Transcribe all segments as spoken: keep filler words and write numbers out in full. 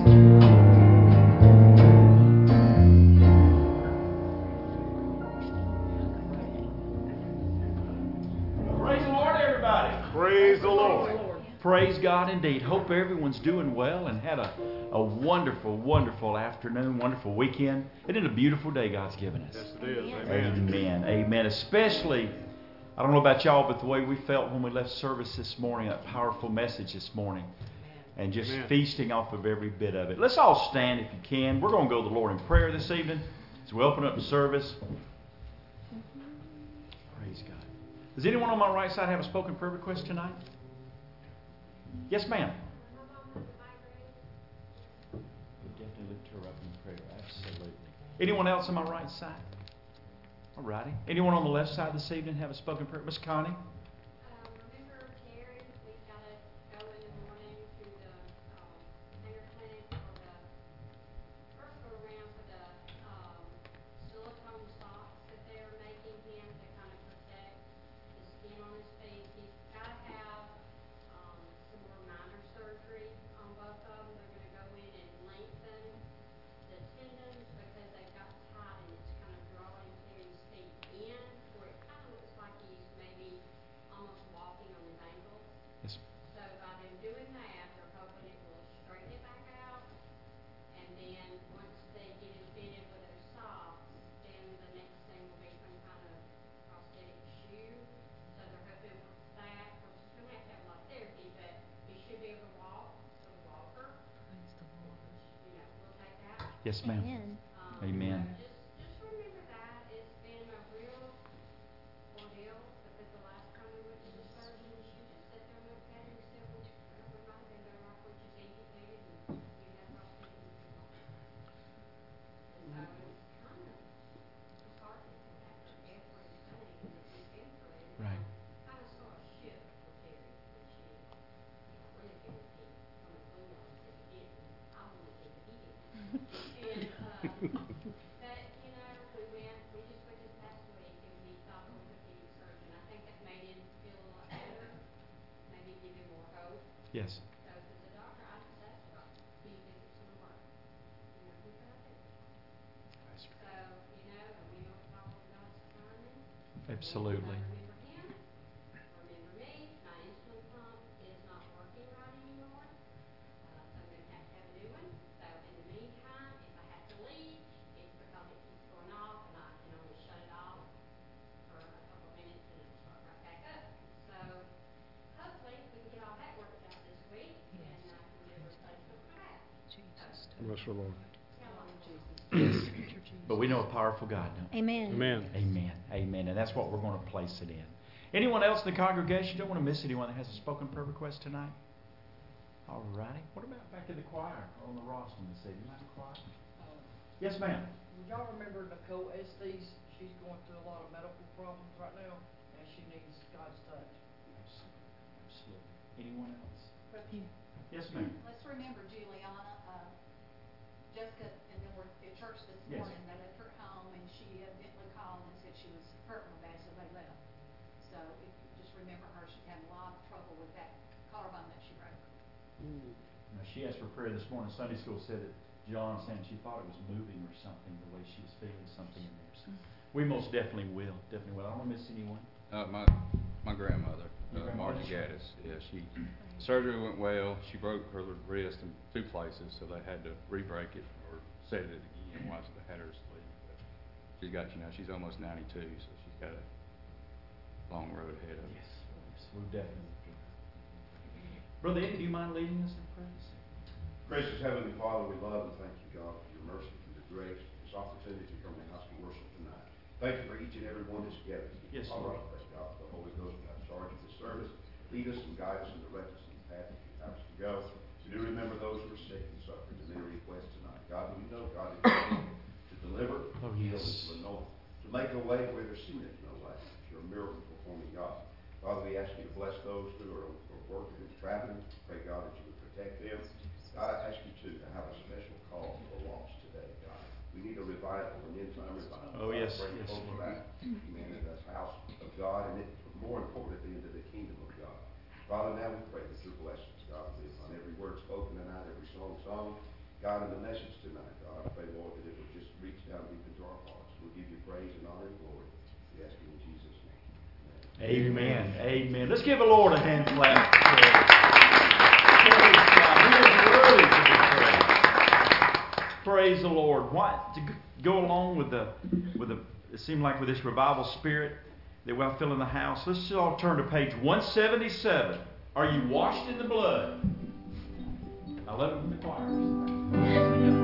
Praise the Lord. Praise God indeed. Hope everyone's doing well and had a, a wonderful, wonderful afternoon, wonderful weekend. Isn't it a beautiful day God's given us? Yes, it is. Amen. Amen. Amen. Especially, I don't know about y'all, but the way we felt when we left service this morning, that powerful message this morning, and just Amen. feasting off of every bit of it. Let's all stand if you can. We're going to go to the Lord in prayer this evening as we open up the service. Praise God. Does anyone on my right side have a spoken prayer request tonight? Yes, ma'am. We'll definitely lift her up in prayer. Absolutely. Anyone else on my right side? All righty. Anyone on the left side this evening have a spoken prayer? Miss Connie? Um, remember Terry? We've got to go in the morning to the um, hanger clinic for the first go around for the um, silicone socks that they're making him to kind of protect the skin on his feet. He's got to have um, some more minor surgery on both of them. They're going to go in and lengthen the tendons because they've got tight and it's kind of drawing Terry's feet in, where it kind of looks like he's maybe almost walking on his ankles. Yes. So by them doing that, they're hoping it will straighten it back out. And then once they get it fitted with their socks, then the next thing will be some kind of prosthetic shoe. So they're hoping with that, of course he's going to have to have a lot of therapy, but he should be able to walk with a walker. You know, we'll take that. Yes, ma'am. Um, Amen. so Just, just remember that. It's been a real ordeal because the last time we went to the surgeon, she just sat there and looked at him and said, well, we might have been better off with just amputated and you have prosthetic and you walk. And so it was kind of disheartening after everything that we've been through. Right. Kind of saw a shift with Terry, which he really did repeat from the blue one that he didn't. I wanted to think that he didn't. And, uh, but, you know, we went, we just went this past week and we saw the orthopedic surgeon. I think that made him feel a lot better, maybe give him more hope. Yes. So, because the doctor, I just asked the doctor, do you think it's going to work? You know, he said, I think. So, you know, and we know it's all in God's timing. Absolutely. And, uh, remember him, remember me, my insulin pump is not working right anymore. Uh, so I'm going to have to have a new one. So in the meantime, if I have to leave, it's because it keeps going off and I can only shut it off for a couple of minutes and it'll start right back up. So hopefully we can get all that worked out this week and I can get a replacement for that. Bless the Lord. But we know a powerful God, don't we? Amen. Amen. Amen. Amen. And that's what we're going to place it in. Anyone else in the congregation? Don't want to miss anyone that has a spoken prayer request tonight? All righty. What about back in the choir or on the rostrum this evening? Like the choir? Yes, ma'am. Y'all remember Nicole Estes? She's going through a lot of medical problems right now, and she needs God's touch. Absolutely. Absolutely. Anyone else? Brother, Yes, ma'am. let's remember Juliana, uh, Jessica and them were at church this Yes. morning. They left her at home and she evidently called and said she was hurting real bad, so they left. So if you just remember her, she had a lot of trouble with that collarbone that she broke. Now, she asked for prayer this morning. Sunday school said that John said she thought it was moving or something, the way she was feeling something in there. So we most definitely will. Definitely will. I don't want to miss anyone. Uh, my my grandmother, Your uh, grandmother? Margie Gaddis. Yeah, she surgery went well. She broke her wrist in two places, so they had to re-break it or set it again while they had her asleep. But she's got, you know, she's almost ninety-two, so she's got a long road ahead of her. Yes. We'll definitely. Brother Eddie, do you mind leading us in prayer? Gracious Heavenly Father, we love and thank you, God, for your mercy, for your grace, for this opportunity to come to the house of worship tonight. Thank you for each and every one that's gathered. Yes, Father, Lord. I pray, God, for the Holy Ghost to have charge of this service. Lead us and guide us and direct us in the path that you have us to go. We do remember those who are sick and suffering and their requests tonight. God, we know, God, that you're able to deliver, Oh, to heal, yes. and to anoint, to make a way where there seemeth no way. You're a miracle performing God. Father, we ask you to bless those who are, are working and traveling. Pray, God, that you would protect them. God, I ask you, too, to have a special call for the lost today, God. We need a revival, an end-time revival. Oh, yes, Bring yes, folks Lord. back, amen, into the house of God, and it, more importantly, into the kingdom of God. Father, now we pray that your blessings, God, will be on every word spoken tonight, every song sung. God, in the message tonight, God, I pray, Lord, that it will just reach down deep into our hearts. We'll give you praise and honor and glory. We ask you in Jesus' name. Amen. Amen. Let's give the Lord a hand clap. Praise God. He is worthy to be praised. Praise the Lord. Why to go along with the with the it seemed like with this revival spirit that we're filling the house. Let's just all turn to page one seventy-seven. Are you washed in the blood? I love it with the choirs.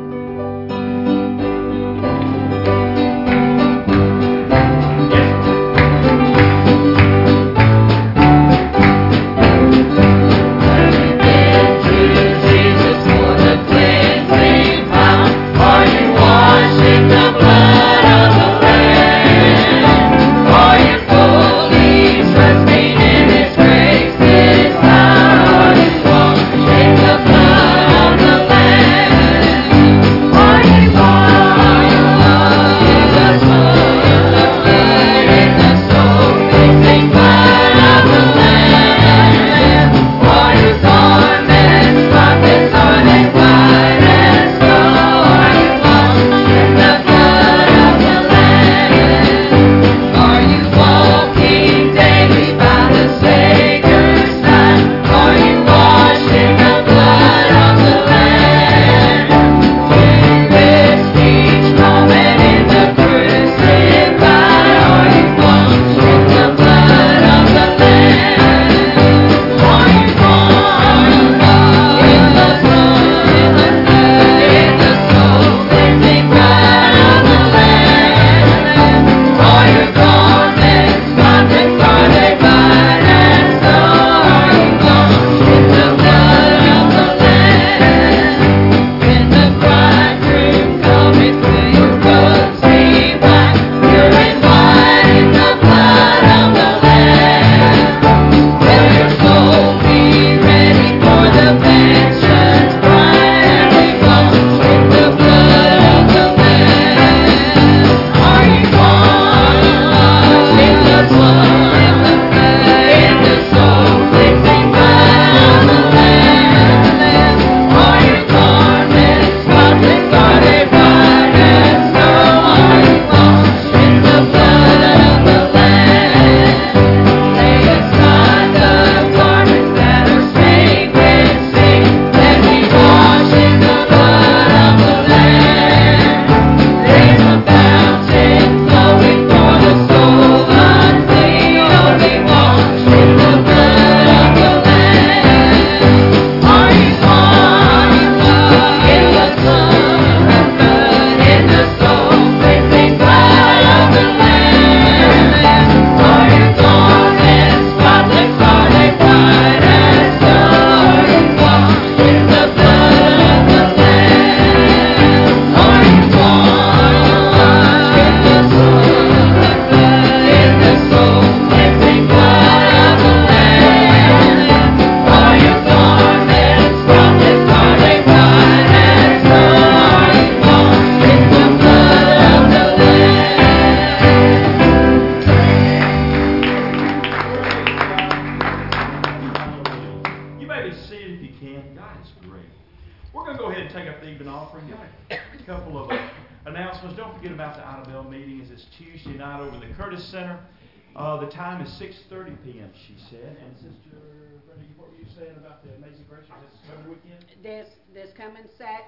Uh, the time is six thirty p.m., she said. And Sister Brenda, what were you saying about the Amazing Grace? Is this coming weekend? This, this coming Sat,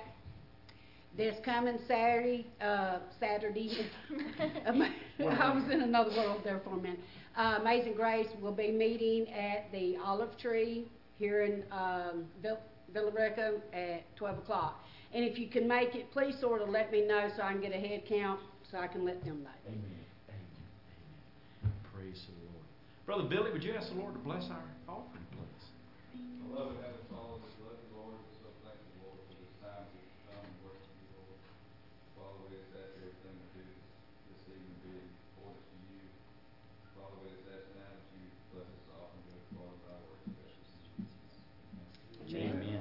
this coming Saturday, uh, Saturday. I was in another world there for a minute. Uh, Amazing Grace will be meeting at the Olive Tree here in um, Vill- Villa Rica at twelve o'clock. And if you can make it, please sort of let me know so I can get a head count so I can let them know. Amen. Praise the Lord. Brother Billy, would you ask the Lord to bless our offering, please? I love it having followed this. Love the Lord. We're so thankful, Lord, for this time to come and worship you, Lord. Father, we just ask everything we do this evening be in accordance to you. Father, we just ask now that you bless us all and go forward with our work, especially in Jesus' name. Amen.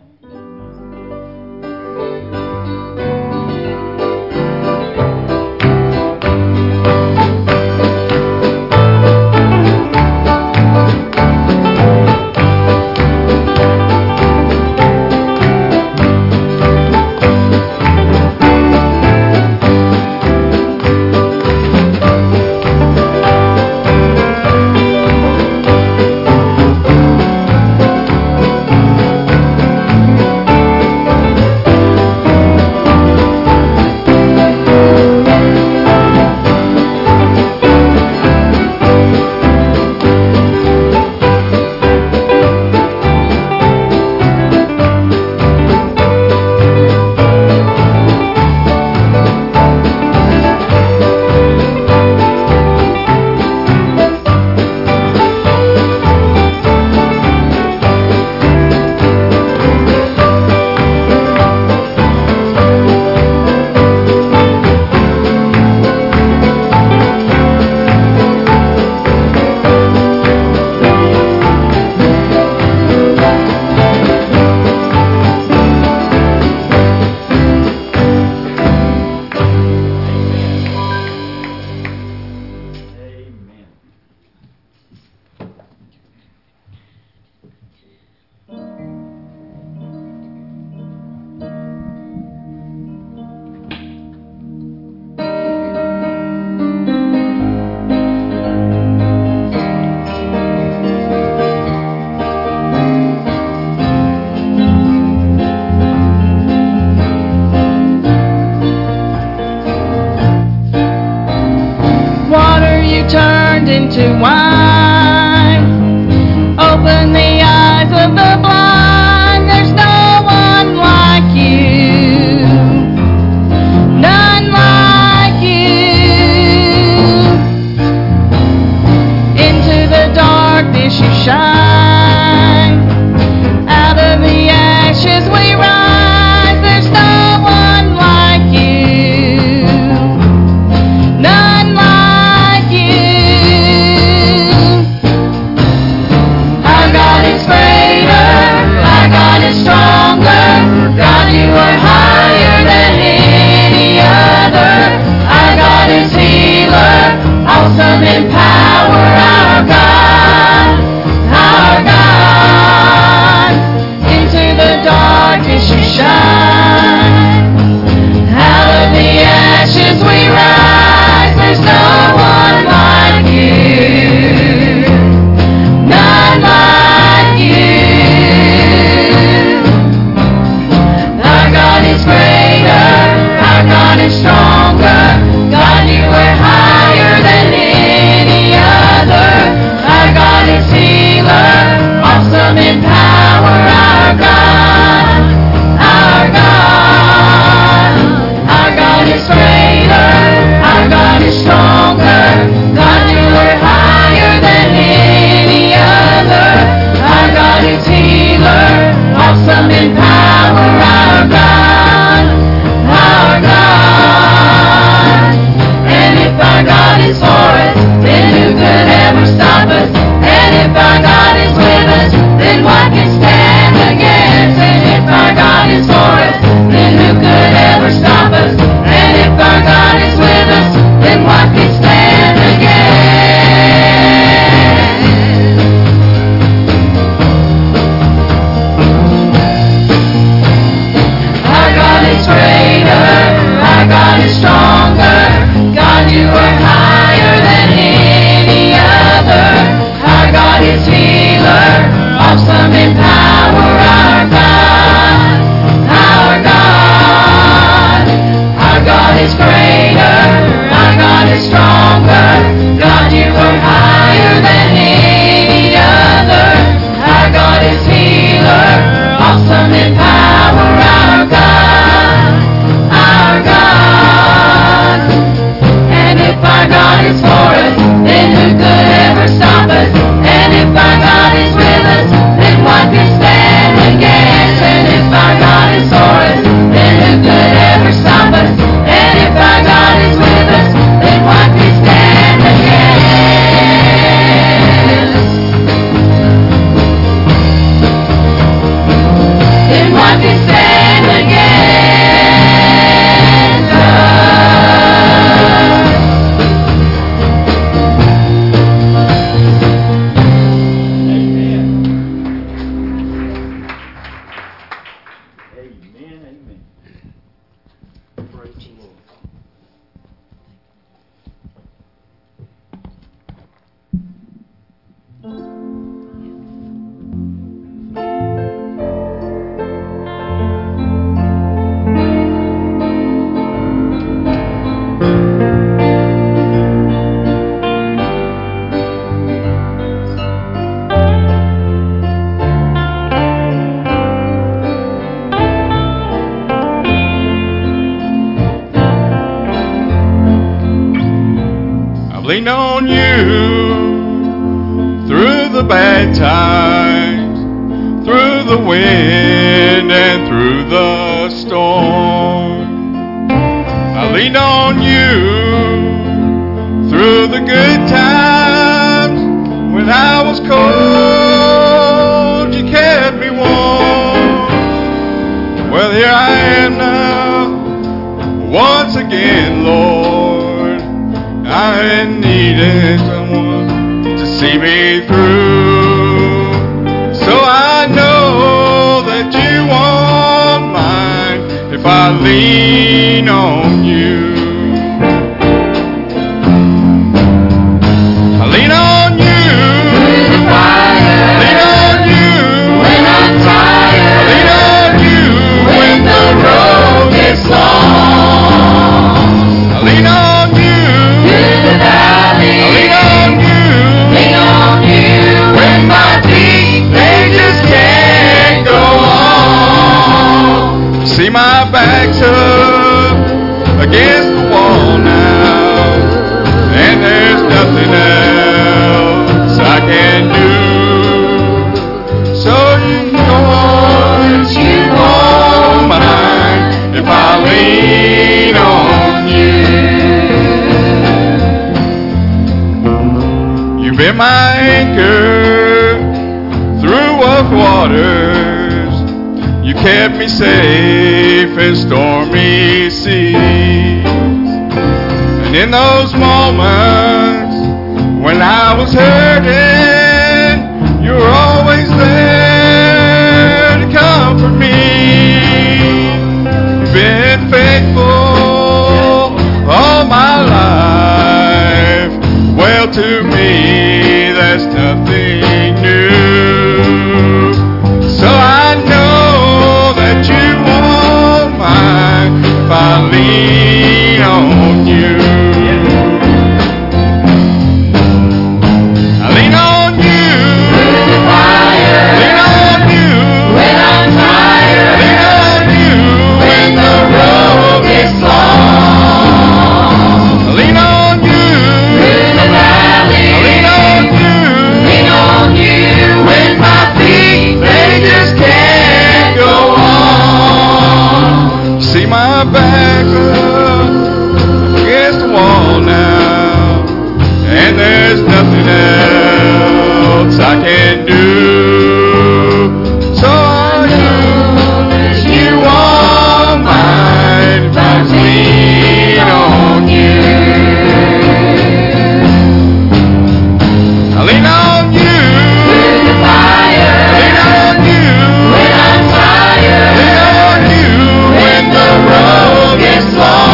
into wine. Open the eyes of the blind. There's no one like you. None like you. Into the darkness you shine. Out of the ashes we rise. There's no one like you. None like you. Our God is greater. Our God is stronger. God, you are higher than any other. Our God is healer. Awesome in power. Our God. Our God. Into the darkness you shine. Out of the ashes we rise. There's no one like you. None like you. Our God is greater. Our God is stronger. God, you are higher than any other. Our God is healer. Awesome in power. Our God. Our God. Our God is greater. Our God is stronger. God, you are higher than any other. Our God is healer. Awesome in power. Our God. Our God. And if our God is for us, then who could ever stop us? And if our God is with us, then what can stand against? And if our God is for us, then who could ever stop us? And if our God is with us, then what can stand against? Our God is greater. Our God is stronger. God, you are higher than any other. Our God is healer. Awesome in power. Our God. Our God. Our God is greater. Our God is stronger. God, you are higher than any other. Our God is healer. Awesome in power. Our God. Our God. And if our God is for us, then who could ever stop us? And if our God is with us, then what can stand against? And if our God is for us, then who could ever stop us? And if our God is with us, then what can stand against? Then what can stand against us? Amen. Amen, amen. Praise the Lord. I've leaned on you through the bad times, through the wind and through the storm. I leaned on you through the good times. When I was cold, you kept me warm. Well, here I am now, once again, Lord. I needed someone to see me through. So I know that you want mine if I lean on you. I lean on you. Lean on you when I'm tired. I lean on you when the road gets long. I lean on you. I lean on you. back's up against the wall now, and there's nothing else I can do. So you know that you won't mind if I lean on you. You've been my anchor through rough waters. You kept me safe in stormy seas. And in those moments when I was hurting, you were always there to comfort me. You've been faithful all my life. Well, to me, that's nothing new. So I know that you won't mind if I lean on you. I lean on you. Lean on you. When I'm tired. Lean on you. When the road gets long. I lean on you. Through the valley. I lean on you. Lean on you. When my feet, they just can't go on. See my back up against the wall now, and there's nothing else I can do. So I know that you won't mind if I lean on you. I lean on you. Through the fire. Lean on you. When I'm tired. Lean on you. When the road gets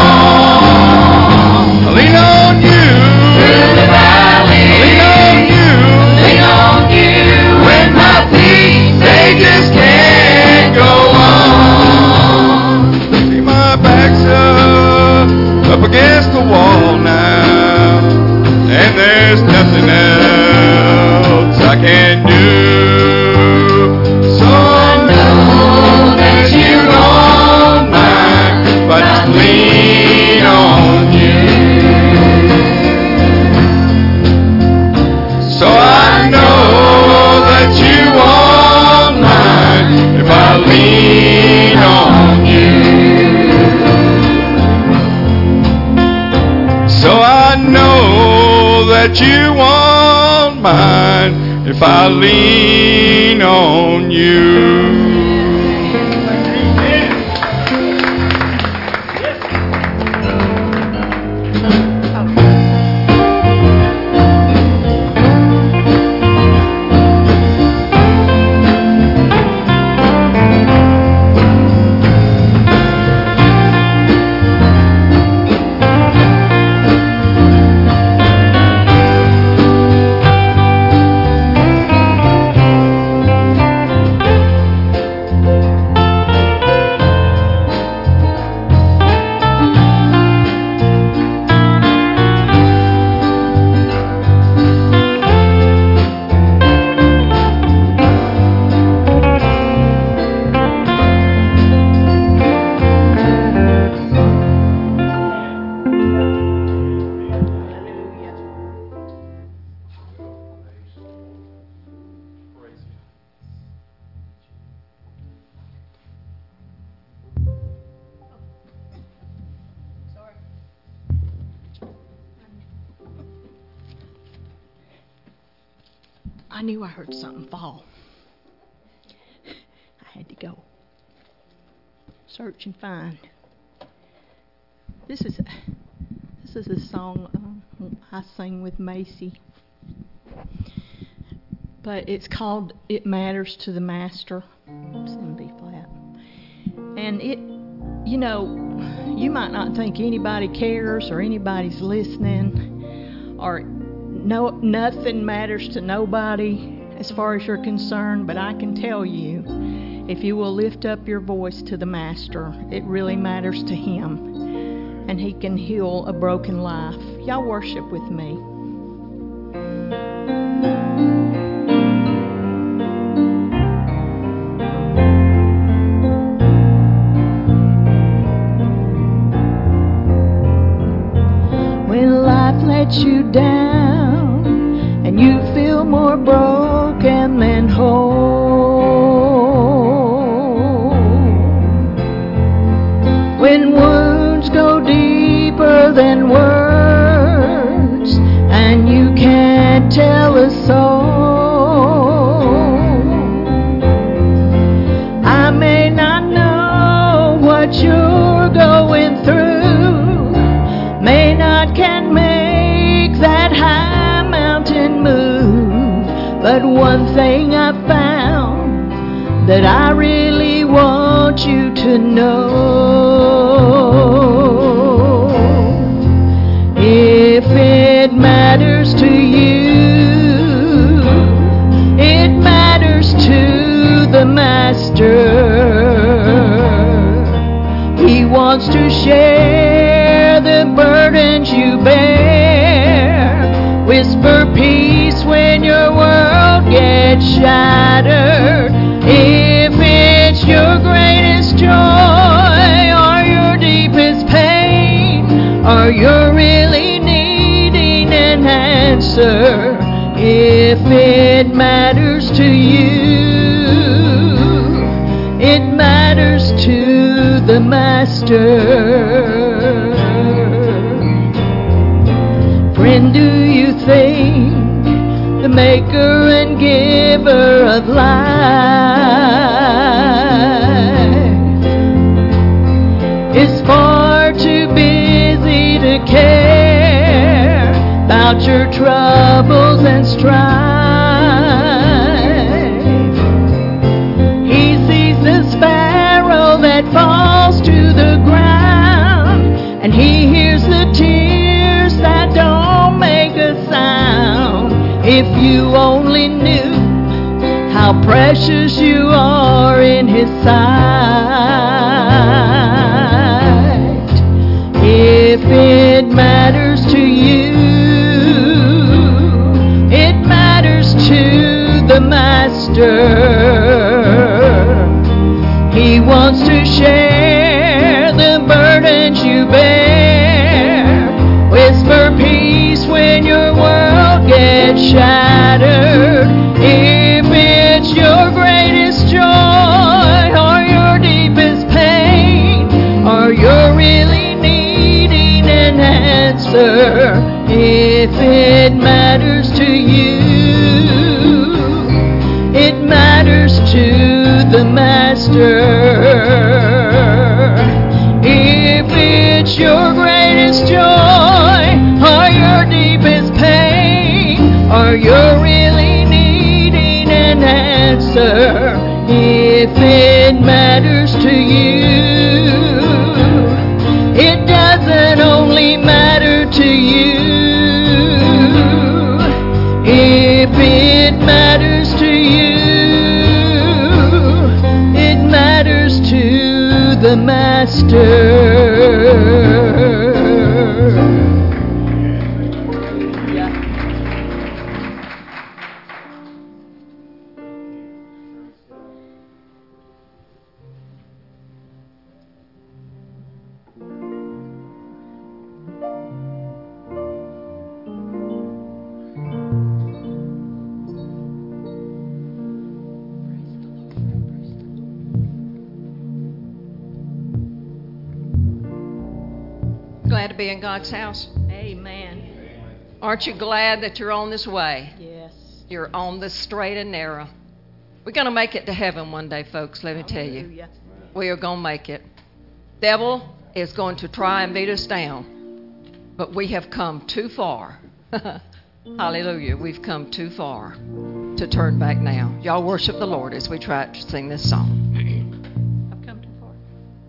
long. I lean on you. Through the valley. I lean on you. Lean on you. When my feet, they just can't go on. See my back's up, up against the wall now, and there's nothing else I can do. So I know that you won't mind if I just lean on you. So I know that you won't mind if I lean on you. So I know that you won't mind if I lean on you. I knew I heard something fall. I had to go search and find. This is a, this is a song um, I sing with Macy, but it's called "It Matters to the Master." It's in B flat, and it, you know, you might not think anybody cares or anybody's listening, or no, nothing matters to nobody as far as you're concerned, but I can tell you, if you will lift up your voice to the Master, it really matters to Him, and He can heal a broken life. Y'all worship with me. let you down, and you feel more broken than whole. When wounds go deeper than words, and you can't tell a soul, I may not know what you're going through, may not can make that high mountain move, but one thing I found that I really want you to know. If it matters to you, it matters to the Master. He wants to share the burdens you bear, whisper peace when your world gets shattered. If it's your greatest joy or your deepest pain, or you're really needing an answer, if it matters to you, it matters to the Master. Friend, do you think the maker and giver of life is far too busy to care about your troubles and strife? He sees the sparrow that falls to the ground, and he hears the tears that don't make a sound. If you only knew how precious you are in his sight. If it matters to you, it matters to the Master. He wants to share the burdens you bear, whisper peace when your world gets shattered. If it's your greatest joy or your deepest pain, or you're really needing an answer, if it matters to you, it matters to the Master. If it's your greatest joy or your deepest pain, or you're really needing an answer, if it matters to you, it doesn't only matter to you. If it matters to you, it matters to the Master. Glad to be in God's house. Amen. Aren't you glad that you're on this way? Yes. You're on the straight and narrow. We're going to make it to heaven one day, folks, let me tell you. Hallelujah. We are going to make it. Devil is going to try and beat us down, but we have come too far. Hallelujah. We've come too far to turn back now. Y'all worship the Lord as we try to sing this song. I've come too far.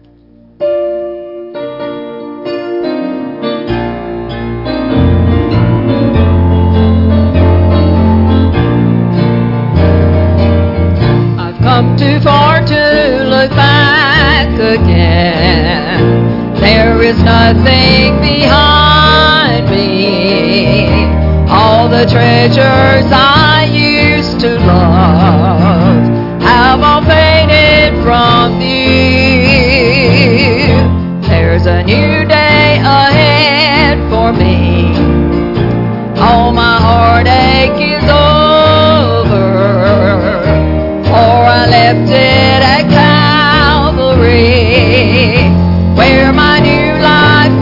Come too far to look back again. There is nothing behind me. All the treasures I used to love have all faded from view. There's a new day ahead for me. heartache is over, for I left it at Calvary, where my new life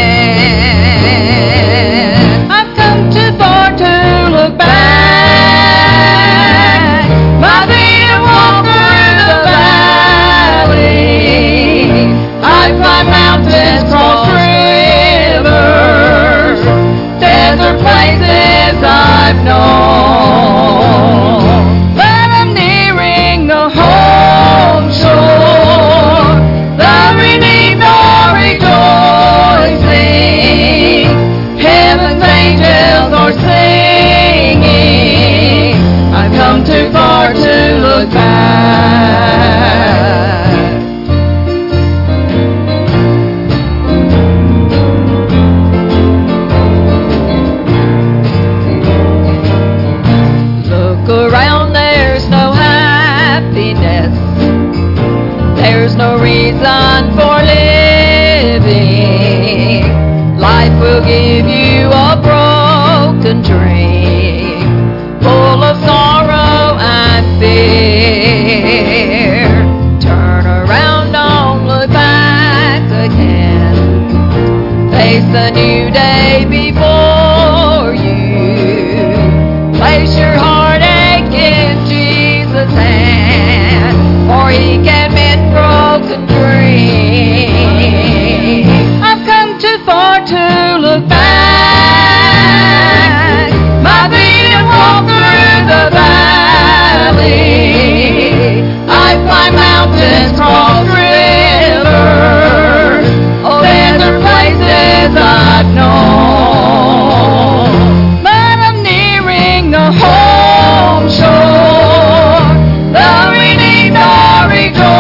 began. I've come too far to look back. My feet have walked through the valley. I've climbed mountains, crossed rivers, desert places I've known. But I'm nearing the home shore. The redeemed are rejoicing. Heaven's angels are singing. I've come too far to look back. Look around, there's no happiness. There's no reason for living. Life will give you a broken dream, full of sorrow and fear. Turn around, don't look back again. Face the new day before you. Place your heartache in Jesus' hand, for He can mend broken dreams. I've come too far to look back. My feet have walked through the valley. I've climbed mountains, crossed rivers, oh, desert places I've known. But I'm nearing the home shore. The redeemed are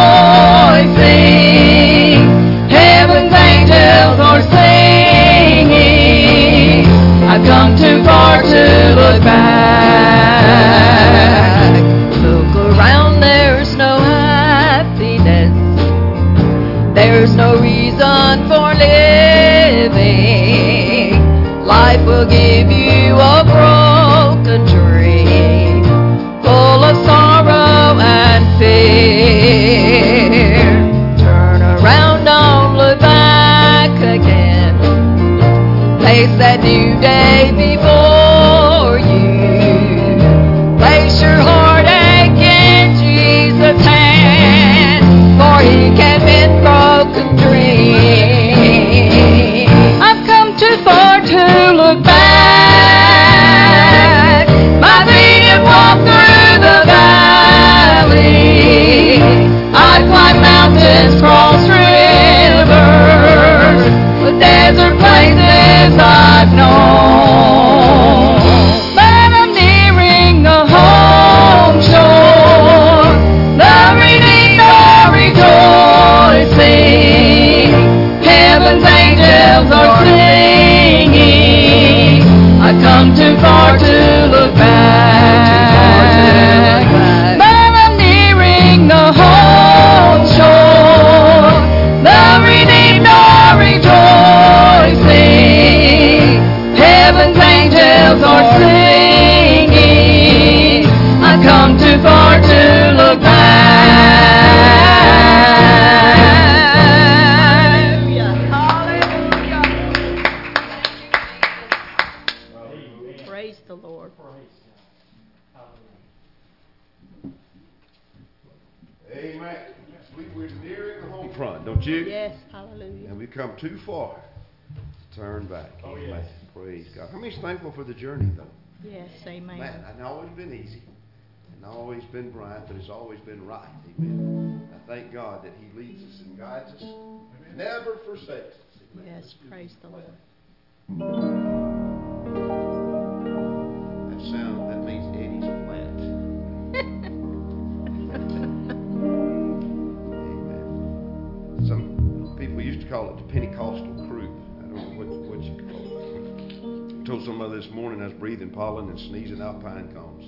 rejoicing. Heaven's angels are singing. I've come too far to look back. Look around, there's no happiness. There's no reason for living. Life will give you a broken dream, full of sorrow and fear. Turn around, don't look back again. Face that new day before you. Place your heartache in Jesus' hand, for He can mend broken dreams. I've come too far to look back. My feet have walked through the valley. I've climbed mountains, crossed rivers, the desert places I've known. But I'm nearing the home shore. The redeemed are rejoicing. Heaven's angels are singing. I've come too far to look back. But I'm nearing the home shore. The redeemed are rejoicing. Heaven's angels are singing. I've come too far to look back. Praise the Lord. Amen. We, we're nearing the home front, don't you? Yes, hallelujah. And we've come too far to turn back. Oh, Amen. yes. Praise God. How many's thankful for the journey, though? Yes, amen. Man, it's not always been easy. It's not always been bright, but it's always been right. Amen. I thank God that He leads us and guides us, never forsakes us. Amen. Yes, praise the Lord. That sound, that means Eddie's flat. Amen. Some people used to call it the Pentecostal croup. I don't know what, what you call it. I told somebody this morning I was breathing pollen and sneezing out pine cones.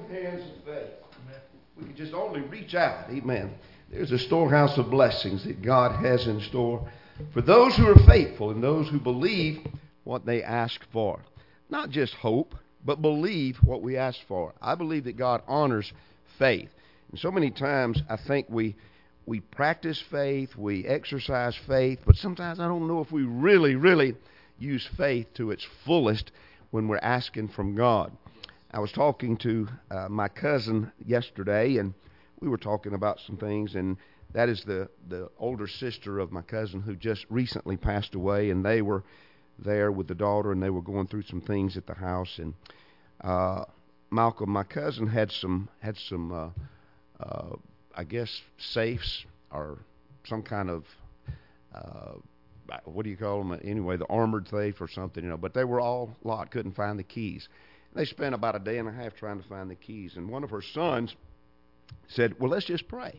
hands of faith. We can just only reach out. Amen. There's a storehouse of blessings that God has in store for those who are faithful and those who believe what they ask for. Not just hope, but believe what we ask for. I believe that God honors faith. And so many times I think we we practice faith, we exercise faith, but sometimes I don't know if we really, really use faith to its fullest when we're asking from God. I was talking to uh, my cousin yesterday, and we were talking about some things, and that is the, the older sister of my cousin who just recently passed away, and they were there with the daughter, and they were going through some things at the house. And uh, Malcolm, my cousin, had some had some uh, uh, I guess safes or some kind of uh, what do you call them? Anyway, the armored safe or something, you know. But they were all locked, couldn't find the keys. They spent about a day and a half trying to find the keys, and one of her sons said, "Well, let's just pray."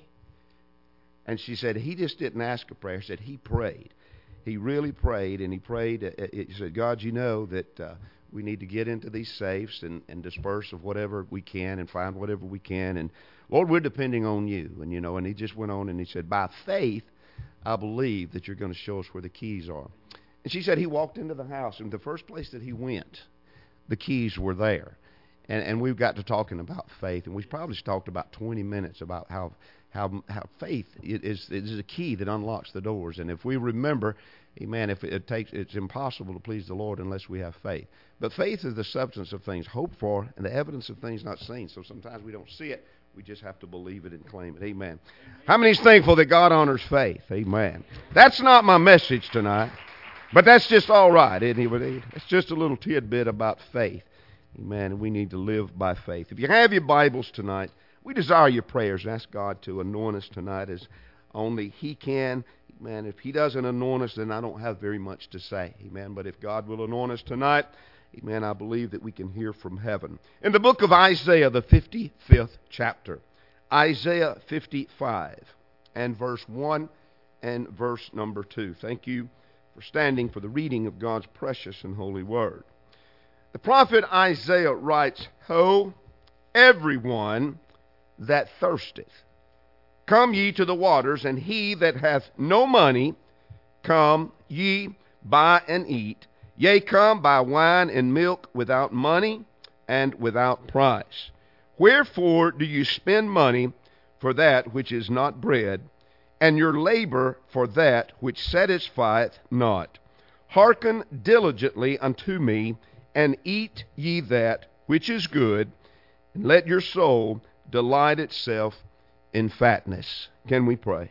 And she said he just didn't ask a prayer. She said he prayed. He really prayed, and he prayed. Uh, he said, "God, you know that uh, we need to get into these safes and, and disperse of whatever we can and find whatever we can. And Lord, we're depending on you." And you know, and he just went on and he said, "By faith, I believe that you're going to show us where the keys are." And she said he walked into the house, and the first place that he went, the keys were there. And, and we got to talking about faith, and we probably talked about twenty minutes about how how how faith is is a key that unlocks the doors. And if we remember, amen, if it takes, it's impossible to please the Lord unless we have faith. But faith is the substance of things hoped for and the evidence of things not seen. So sometimes we don't see it. We just have to believe it and claim it. Amen. How many is thankful that God honors faith? Amen. That's not my message tonight, but that's just all right, isn't it? It's just a little tidbit about faith. Amen. And we need to live by faith. If you have your Bibles tonight, we desire your prayers. Ask God to anoint us tonight as only He can. Amen. If He doesn't anoint us, then I don't have very much to say. Amen. But if God will anoint us tonight, amen, I believe that we can hear from heaven. In the book of Isaiah, the fifty-fifth chapter, Isaiah fifty-five, and verse one and verse number two. Thank you for standing for the reading of God's precious and holy word. The prophet Isaiah writes, "Ho, everyone that thirsteth, come ye to the waters, and he that hath no money, come ye, buy and eat. Yea, come, buy wine and milk without money and without price. Wherefore do you spend money for that which is not bread, and your labor for that which satisfieth not? Hearken diligently unto me, and eat ye that which is good, and let your soul delight itself in fatness." Can we pray?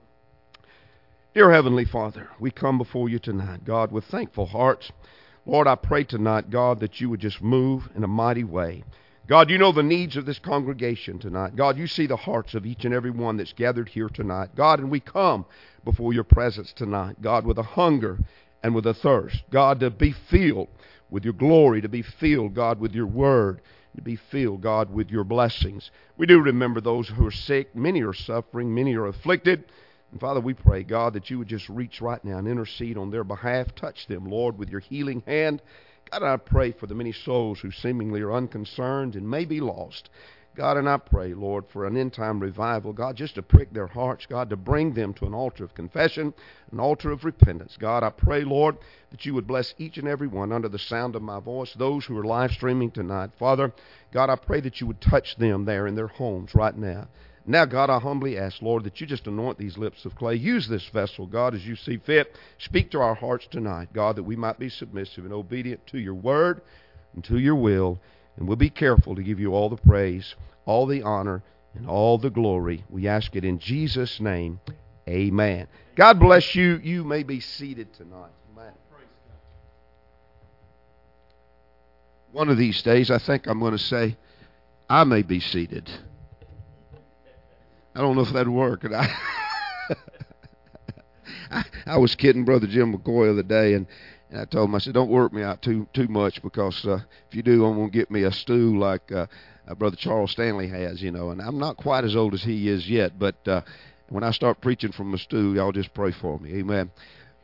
Dear Heavenly Father, we come before you tonight, God, with thankful hearts. Lord, I pray tonight, God, that you would just move in a mighty way. God, you know the needs of this congregation tonight. God, you see the hearts of each and every one that's gathered here tonight. God, and we come before your presence tonight, God, with a hunger and with a thirst. God, to be filled with your glory, to be filled, God, with your word, to be filled, God, with your blessings. We do remember those who are sick. Many are suffering. Many are afflicted. And Father, we pray, God, that you would just reach right now and intercede on their behalf. Touch them, Lord, with your healing hand. God, I pray for the many souls who seemingly are unconcerned and may be lost. God, and I pray, Lord, for an end-time revival, God, just to prick their hearts, God, to bring them to an altar of confession, an altar of repentance. God, I pray, Lord, that you would bless each and every one under the sound of my voice, those who are live streaming tonight. Father, God, I pray that you would touch them there in their homes right now. Now, God, I humbly ask, Lord, that you just anoint these lips of clay. Use this vessel, God, as you see fit. Speak to our hearts tonight, God, that we might be submissive and obedient to your word and to your will. And we'll be careful to give you all the praise, all the honor, and all the glory. We ask it in Jesus' name. Amen. God bless you. You may be seated tonight. Amen. One of these days, I think I'm going to say, I may be seated. I don't know if that'd work. And I, I, I was kidding Brother Jim McCoy the other day, and, and I told him, I said, don't work me out too too much, because uh, if you do, I'm going to get me a stool like uh, uh, Brother Charles Stanley has, you know. And I'm not quite as old as he is yet, but uh, when I start preaching from the stool, y'all just pray for me. Amen.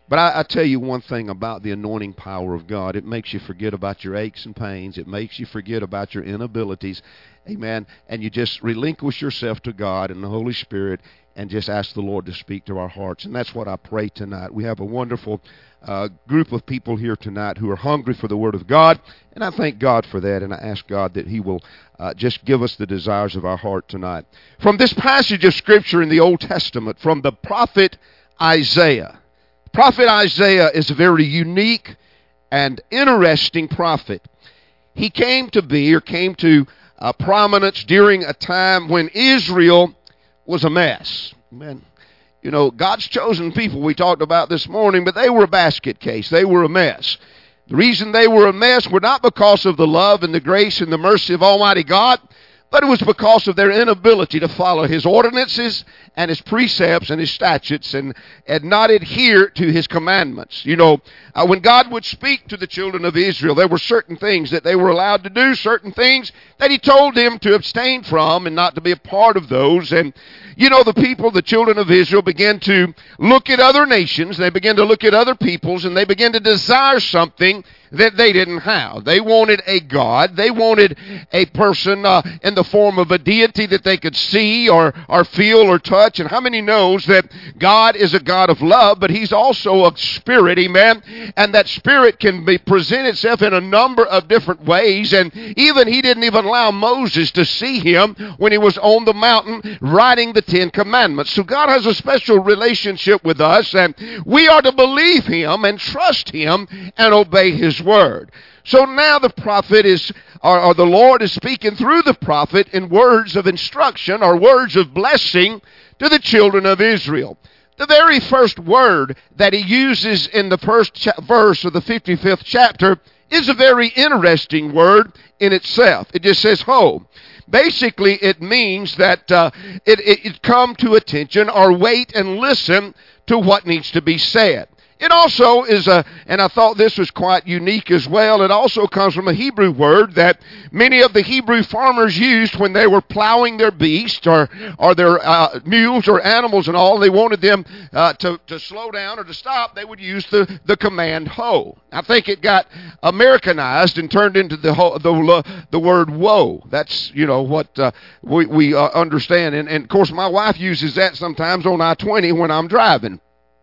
But I, I tell you one thing about the anointing power of God. It makes you forget about your aches and pains. It makes you forget about your inabilities. Amen. And you just relinquish yourself to God and the Holy Spirit and just ask the Lord to speak to our hearts. And that's what I pray tonight. We have a wonderful uh, group of people here tonight who are hungry for the Word of God. And I thank God for that. And I ask God that He will uh, just give us the desires of our heart tonight. From this passage of Scripture in the Old Testament, from the prophet Isaiah. Prophet Isaiah is a very unique and interesting prophet. He came to be, or came to uh, prominence during a time when Israel was a mess. Amen. You know, God's chosen people we talked about this morning, but they were a basket case. They were a mess. The reason they were a mess were not because of the love and the grace and the mercy of Almighty God, but it was because of their inability to follow His ordinances and His precepts and His statutes and, and not adhere to His commandments. You know, uh, when God would speak to the children of Israel, there were certain things that they were allowed to do, certain things that He told them to abstain from and not to be a part of those. And, you know, the people, the children of Israel, began to look at other nations, they began to look at other peoples, and they began to desire something that they didn't have. They wanted a God. They wanted a person uh, in the form of a deity that they could see or, or feel or touch. And how many knows that God is a God of love, but He's also a spirit, amen? And that spirit can be present itself in a number of different ways. And even He didn't even allow Moses to see Him when he was on the mountain writing the Ten Commandments. So God has a special relationship with us, and we are to believe Him and trust Him and obey His word. So now the prophet is, or, or the Lord is speaking through the prophet in words of instruction or words of blessing to the children of Israel. The very first word that He uses in the first cha- verse of the fifty-fifth chapter is a very interesting word in itself. It just says, ho. Basically, it means that uh, it, it, it come to attention or wait and listen to what needs to be said. It also is a, and I thought this was quite unique as well, it also comes from a Hebrew word that many of the Hebrew farmers used when they were plowing their beasts or, or their uh, mules or animals and all. They wanted them uh, to, to slow down or to stop. They would use the, the command ho. I think it got Americanized and turned into the ho, the, the word whoa. That's, you know, what uh, we, we uh, understand. And, and, of course, my wife uses that sometimes on I twenty when I'm driving.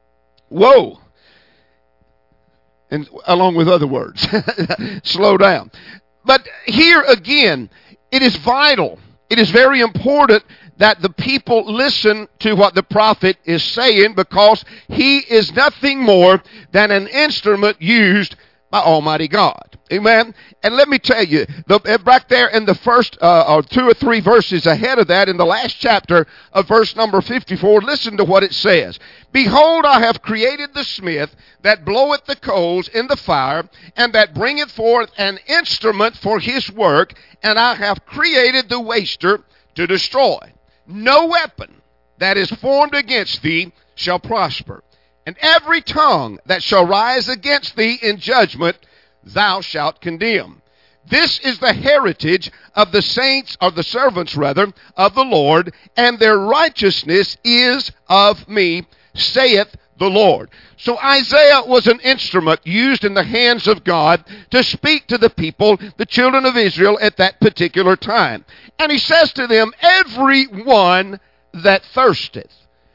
Whoa. And along with other words, slow down. But here again, it is vital. It is very important that the people listen to what the prophet is saying, because he is nothing more than an instrument used by Almighty God. Amen. And let me tell you, the, right there in the first uh, or two or three verses ahead of that, in the last chapter of verse number fifty-four, listen to what it says. Behold, I have created the smith that bloweth the coals in the fire, and that bringeth forth an instrument for his work, and I have created the waster to destroy. No weapon that is formed against thee shall prosper, and every tongue that shall rise against thee in judgment thou shalt condemn. This is the heritage of the saints, of the servants rather, of the Lord, and their righteousness is of me, saith the Lord. So Isaiah was an instrument used in the hands of God to speak to the people, the children of Israel, at that particular time. And he says to them, every one that thirsteth.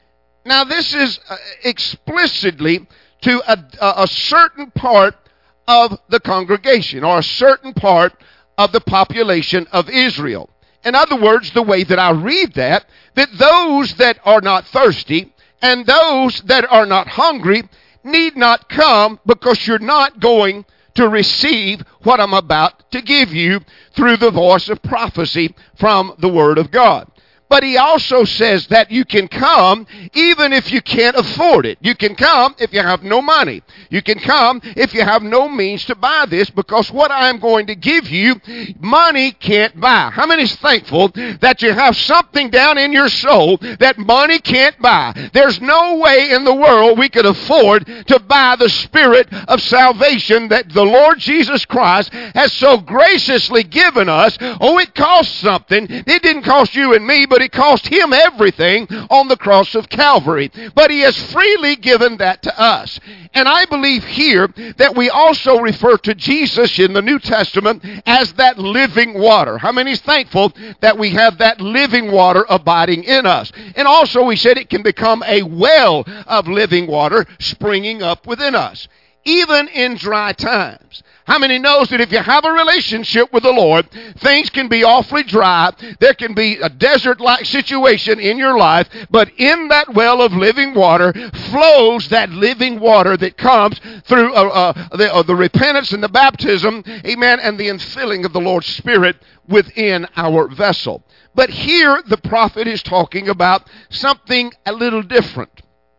Now this is uh, explicitly to a, a, a certain part of the congregation, or a certain part of the population of Israel. In other words, the way that I read that, that those that are not thirsty and those that are not hungry need not come, because you're not going to receive what I'm about to give you through the voice of prophecy from the Word of God. But he also says that you can come even if you can't afford it. You can come if you have no money. You can come if you have no means to buy this, because what I'm going to give you, money can't buy. How many is thankful that you have something down in your soul that money can't buy? There's no way in the world we could afford to buy the spirit of salvation that the Lord Jesus Christ has so graciously given us. Oh, it costs something. It didn't cost you and me, but it cost him everything on the cross of Calvary. But he has freely given that to us. And I believe here that we also refer to Jesus in the New Testament as that living water. How many is thankful that we have that living water abiding in us? And also we said it can become a well of living water springing up within us, even in dry times. How many knows that if you have a relationship with the Lord, things can be awfully dry. There can be a desert-like situation in your life, but in that well of living water flows that living water that comes through uh, uh, the, uh, the repentance and the baptism, amen, and the infilling of the Lord's Spirit within our vessel. But here the prophet is talking about something a little different.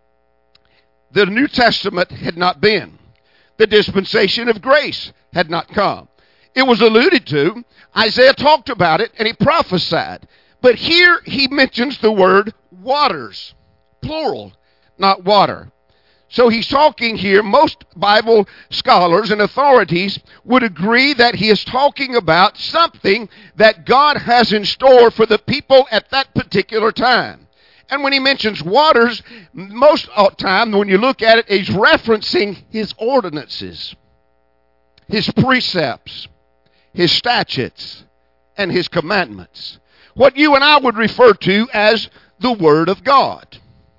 The New Testament had not been. The dispensation of grace had not come. It was alluded to. Isaiah talked about it, and he prophesied. But here he mentions the word waters, plural, not water. So he's talking here, most Bible scholars and authorities would agree that he is talking about something that God has in store for the people at that particular time. And when he mentions waters, most of the time when you look at it, he's referencing his ordinances, his precepts, his statutes, and his commandments. What you and I would refer to as the Word of God.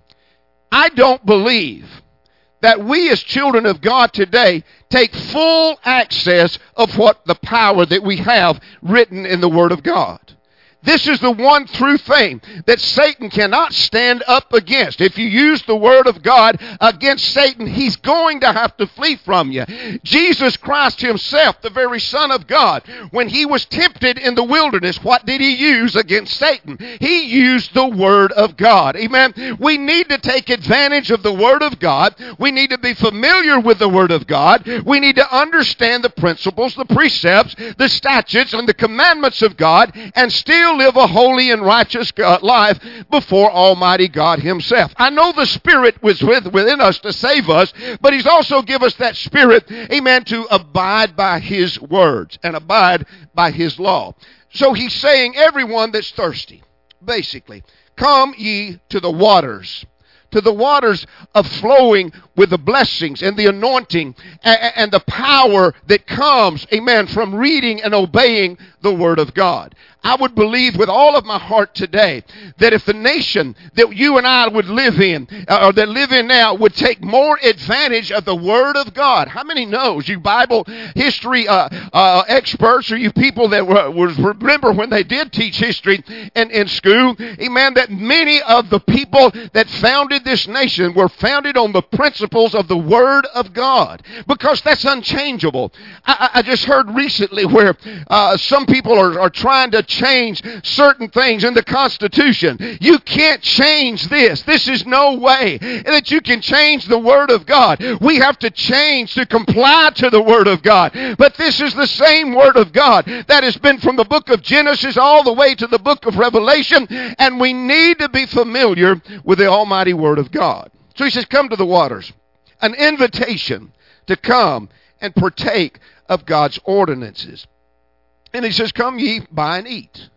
I don't believe that we as children of God today take full access of what the power that we have written in the Word of God. This is the one true thing that Satan cannot stand up against. If you use the Word of God against Satan, he's going to have to flee from you. Jesus Christ himself, the very Son of God, when he was tempted in the wilderness, what did he use against Satan? He used the Word of God. Amen. We need to take advantage of the Word of God. We need to be familiar with the Word of God. We need to understand the principles, the precepts, the statutes, and the commandments of God, and still live a holy and righteous life before Almighty God himself. I know the Spirit was with, within us to save us, but he's also given us that Spirit, amen, to abide by his words and abide by his law. So he's saying, everyone that's thirsty, basically, come ye to the waters, to the waters of flowing with the blessings and the anointing and, and the power that comes, amen, from reading and obeying the Word of God. I would believe with all of my heart today that if the nation that you and I would live in, or that live in now, would take more advantage of the Word of God. How many knows, you Bible history uh, uh, experts, or you people that were, was, remember when they did teach history in, in school, amen, that many of the people that founded this nation were founded on the principles of the Word of God, because that's unchangeable. I, I just heard recently where uh, some people are, are trying to change certain things in the Constitution. You can't change this. This is no way that you can change the Word of God. We have to change to comply to the Word of God. But this is the same Word of God that has been from the book of Genesis all the way to the book of Revelation, and we need to be familiar with the almighty Word of God. So he says, come to the waters. An invitation to come and partake of God's ordinances. And he says, come ye, buy and eat.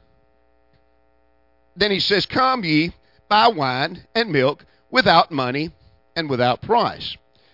Then he says, come ye, buy wine and milk without money and without price.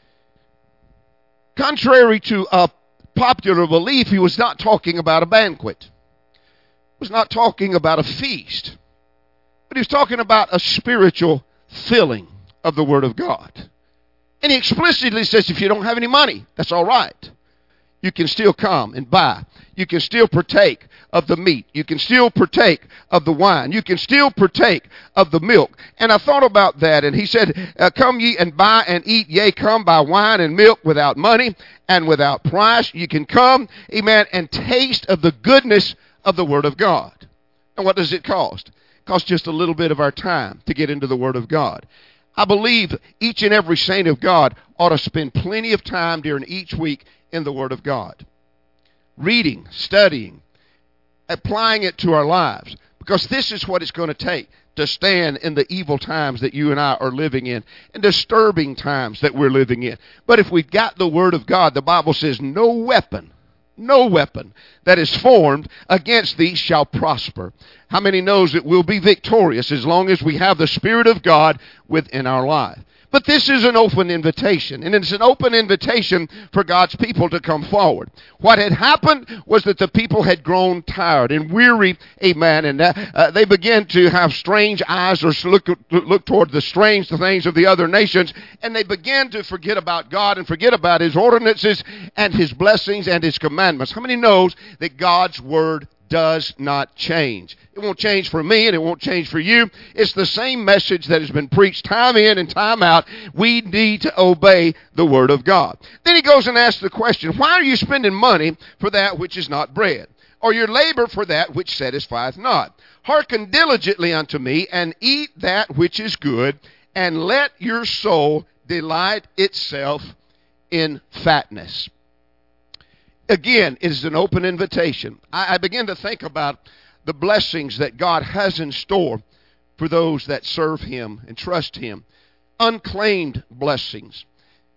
Contrary to a popular belief, he was not talking about a banquet. He was not talking about a feast. But he was talking about a spiritual filling of the Word of God. And he explicitly says, if you don't have any money, that's all right. You can still come and buy. You can still partake of the meat. You can still partake of the wine. You can still partake of the milk. And I thought about that, and he said, uh, come ye and buy and eat. Yea, come buy wine and milk without money and without price. You can come, amen, and taste of the goodness of the Word of God. And what does it cost? It costs just a little bit of our time to get into the Word of God. I believe each and every saint of God ought to spend plenty of time during each week in the Word of God, reading, studying, applying it to our lives, because this is what it's going to take to stand in the evil times that you and I are living in, and disturbing times that we're living in. But if we've got the Word of God, the Bible says no weapon no weapon that is formed against thee shall prosper. How many knows that we'll be victorious as long as we have the Spirit of God within our life? But this is an open invitation, and it's an open invitation for God's people to come forward. What had happened was that the people had grown tired and weary, amen, and uh, uh, they began to have strange eyes or look, look toward the strange things of the other nations, and they began to forget about God and forget about His ordinances and His blessings and His commandments. How many knows that God's Word does not change? It won't change for me, and it won't change for you. It's the same message that has been preached time in and time out. We need to obey the Word of God. Then he goes and asks the question, why are you spending money for that which is not bread, or your labor for that which satisfieth not? Hearken diligently unto me, and eat that which is good, and let your soul delight itself in fatness. Again, it is an open invitation. I, I begin to think about the blessings that God has in store for those that serve Him and trust Him. Unclaimed blessings.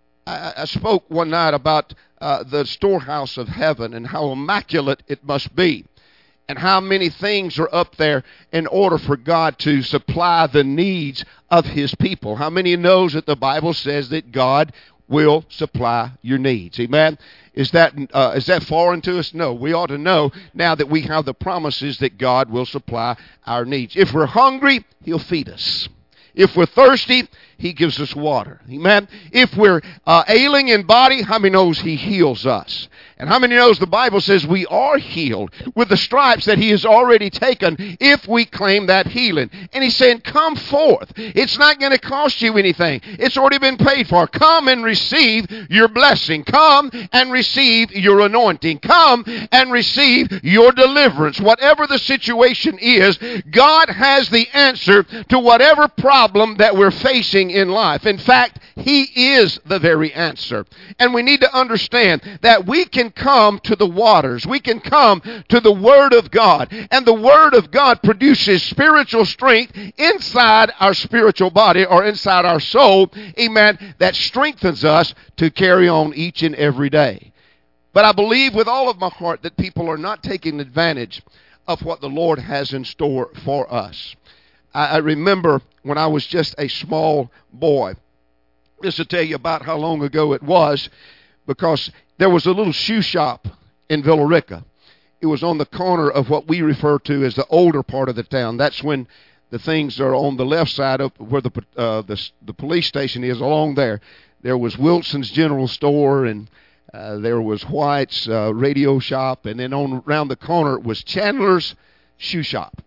I, I spoke one night about uh, the storehouse of heaven and how immaculate it must be, and how many things are up there in order for God to supply the needs of His people. How many knows that the Bible says that God will supply your needs? Amen. Is that uh, is that foreign to us? No. We ought to know now that we have the promises that God will supply our needs. If we're hungry, He'll feed us. If we're thirsty, He gives us water. Amen. If we're uh, ailing in body, how many knows He heals us? And how many knows the Bible says we are healed with the stripes that He has already taken if we claim that healing? And He's saying, come forth. It's not going to cost you anything. It's already been paid for. Come and receive your blessing. Come and receive your anointing. Come and receive your deliverance. Whatever the situation is, God has the answer to whatever problem that we're facing in life. In fact, He is the very answer. And we need to understand that we can come to the waters. We can come to the Word of God. And the Word of God produces spiritual strength inside our spiritual body or inside our soul, amen, that strengthens us to carry on each and every day. But I believe with all of my heart that people are not taking advantage of what the Lord has in store for us. I, I remember when I was just a small boy. Just to tell you about how long ago it was, because there was a little shoe shop in Villa Rica. It was on the corner of what we refer to as the older part of the town. That's when the things are on the left side of where the uh, the, the police station is, along there. There was Wilson's General Store, and uh, there was White's uh, radio shop, and then on around the corner was Chandler's shoe shop.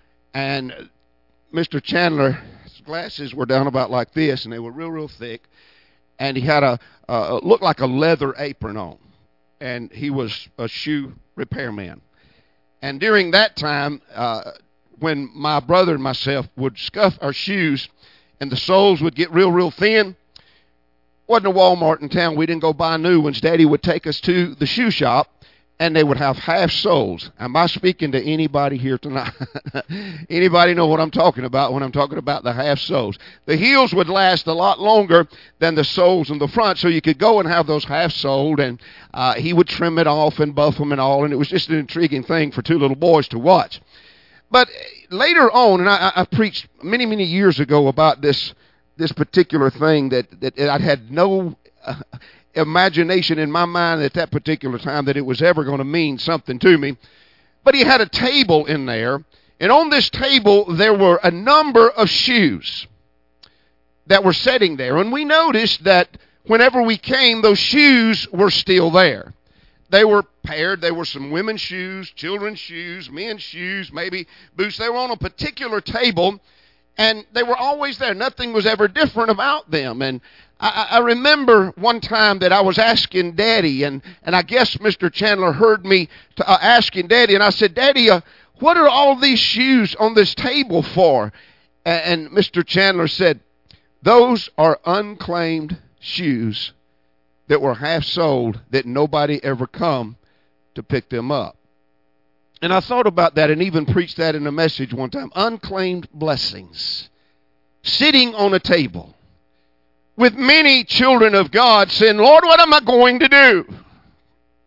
And Mister Chandler, his glasses were down about like this, and they were real, real thick. And he had a uh, looked like a leather apron on, and he was a shoe repairman. And during that time, uh, when my brother and myself would scuff our shoes, and the soles would get real, real thin, wasn't a Walmart in town. We didn't go buy new ones. Daddy would take us to the shoe shop, and they would have half soles. Am I speaking to anybody here tonight? Anybody know what I'm talking about when I'm talking about the half soles? The heels would last a lot longer than the soles in the front, so you could go and have those half soled, and uh, he would trim it off and buff them and all, and it was just an intriguing thing for two little boys to watch. But later on, and I, I preached many, many years ago about this this particular thing that, that I had no Uh, imagination in my mind at that particular time that it was ever going to mean something to me. But he had a table in there, and on this table there were a number of shoes that were sitting there. And we noticed that whenever we came, those shoes were still there. They were paired. They were some women's shoes, children's shoes, men's shoes, maybe boots. They were on a particular table, and they were always there. Nothing was ever different about them. And I, I remember one time that I was asking Daddy, and, and I guess Mister Chandler heard me to, uh, asking Daddy, and I said, Daddy, uh, what are all these shoes on this table for? And, and Mister Chandler said, those are unclaimed shoes that were half sold that nobody ever come to pick them up. And I thought about that and even preached that in a message one time. Unclaimed blessings sitting on a table with many children of God saying, Lord, what am I going to do?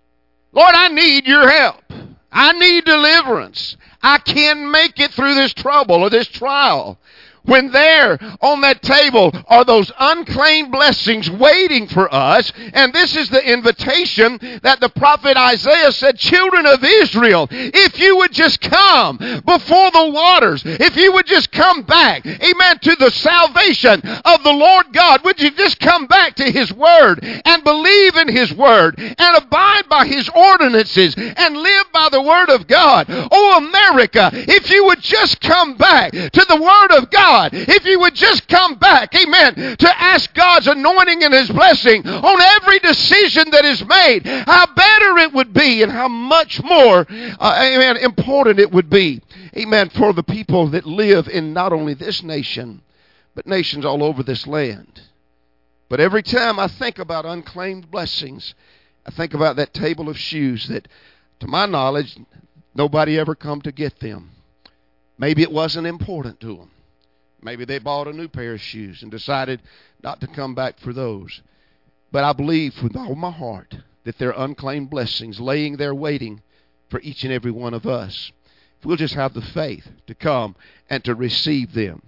Lord, I need your help. I need deliverance. I can't make it through this trouble or this trial. When there on that table are those unclaimed blessings waiting for us, and this is the invitation that the prophet Isaiah said, children of Israel, if you would just come before the waters, if you would just come back, amen, to the salvation of the Lord God, would you just come back to His Word and believe in His Word and abide by His ordinances and live by the Word of God? Oh, America, if you would just come back to the Word of God, if you would just come back, amen, to ask God's anointing and His blessing on every decision that is made, how better it would be and how much more, uh, amen, important it would be, amen, for the people that live in not only this nation, but nations all over this land. But every time I think about unclaimed blessings, I think about that table of shoes that, to my knowledge, nobody ever come to get them. Maybe it wasn't important to them. Maybe they bought a new pair of shoes and decided not to come back for those. But I believe with all my heart that there are unclaimed blessings laying there waiting for each and every one of us. If we'll just have the faith to come and to receive them.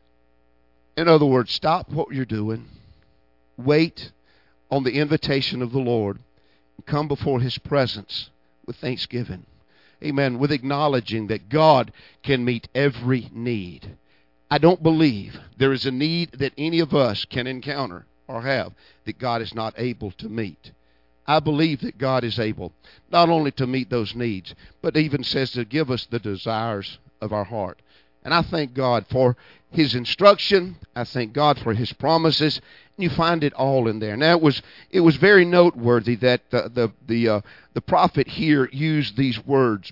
In other words, stop what you're doing. Wait on the invitation of the Lord. And come before His presence with thanksgiving. Amen. With acknowledging that God can meet every need. I don't believe there is a need that any of us can encounter or have that God is not able to meet. I believe that God is able not only to meet those needs, but even says to give us the desires of our heart. And I thank God for His instruction. I thank God for His promises. And you find it all in there. Now, it was it was very noteworthy that the the the, uh, the prophet here used these words.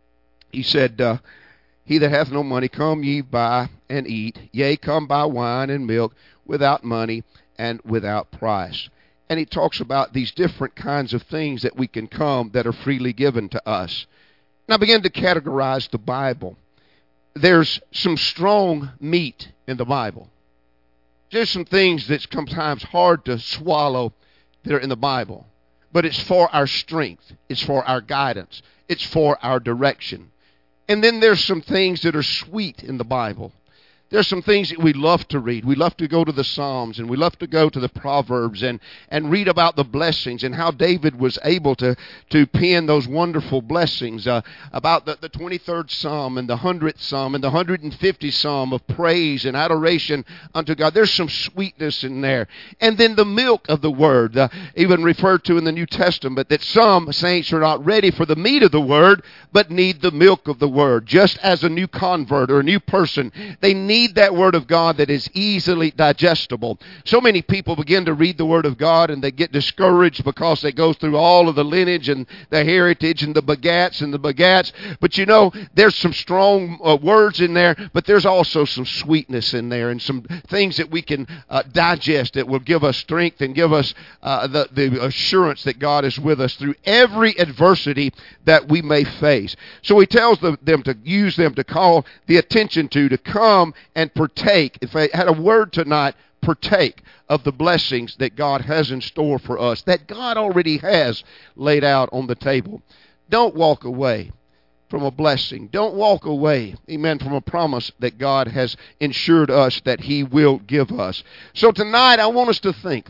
He said, uh, He that hath no money, come ye buy and eat. Yea, come buy wine and milk without money and without price. And he talks about these different kinds of things that we can come that are freely given to us. And I began to categorize the Bible. There's some strong meat in the Bible. There's some things that's sometimes hard to swallow that are in the Bible. But it's for our strength. It's for our guidance. It's for our direction. And then there's some things that are sweet in the Bible. There's some things that we love to read. We love to go to the Psalms, and we love to go to the Proverbs and, and read about the blessings and how David was able to, to pen those wonderful blessings uh, about the, the twenty-third Psalm and the hundredth Psalm and the one hundred fiftieth Psalm of praise and adoration unto God. There's some sweetness in there. And then the milk of the Word, uh, even referred to in the New Testament, that some saints are not ready for the meat of the Word, but need the milk of the Word. Just as a new convert or a new person, they need that Word of God that is easily digestible. So many people begin to read the Word of God and they get discouraged because they go through all of the lineage and the heritage and the begats and the begats. But you know, there's some strong uh, words in there, but there's also some sweetness in there and some things that we can uh, digest that will give us strength and give us uh, the, the assurance that God is with us through every adversity that we may face. So he tells them, them to use them to call the attention to, to come and partake. If I had a word tonight, partake of the blessings that God has in store for us, that God already has laid out on the table. Don't walk away from a blessing. Don't walk away, amen, from a promise that God has ensured us that He will give us. So tonight I want us to think.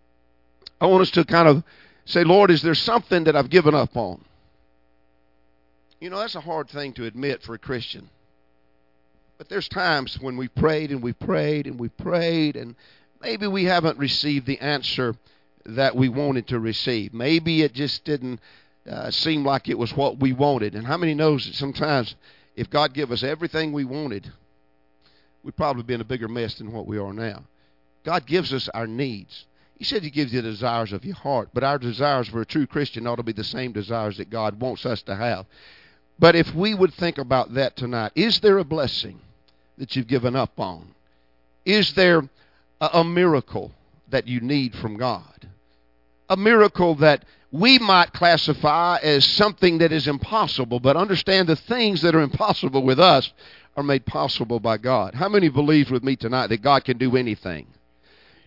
I want us to kind of say, Lord, is there something that I've given up on? You know, that's a hard thing to admit for a Christian. But there's times when we prayed and we prayed and we prayed and maybe we haven't received the answer that we wanted to receive. Maybe it just didn't uh, seem like it was what we wanted. And how many knows that sometimes if God gave us everything we wanted, we'd probably be in a bigger mess than what we are now. God gives us our needs. He said He gives you the desires of your heart, but our desires for a true Christian ought to be the same desires that God wants us to have. But if we would think about that tonight, is there a blessing that you've given up on? Is there a, a miracle that you need from God? A miracle that we might classify as something that is impossible, but understand the things that are impossible with us are made possible by God. How many believe with me tonight that God can do anything?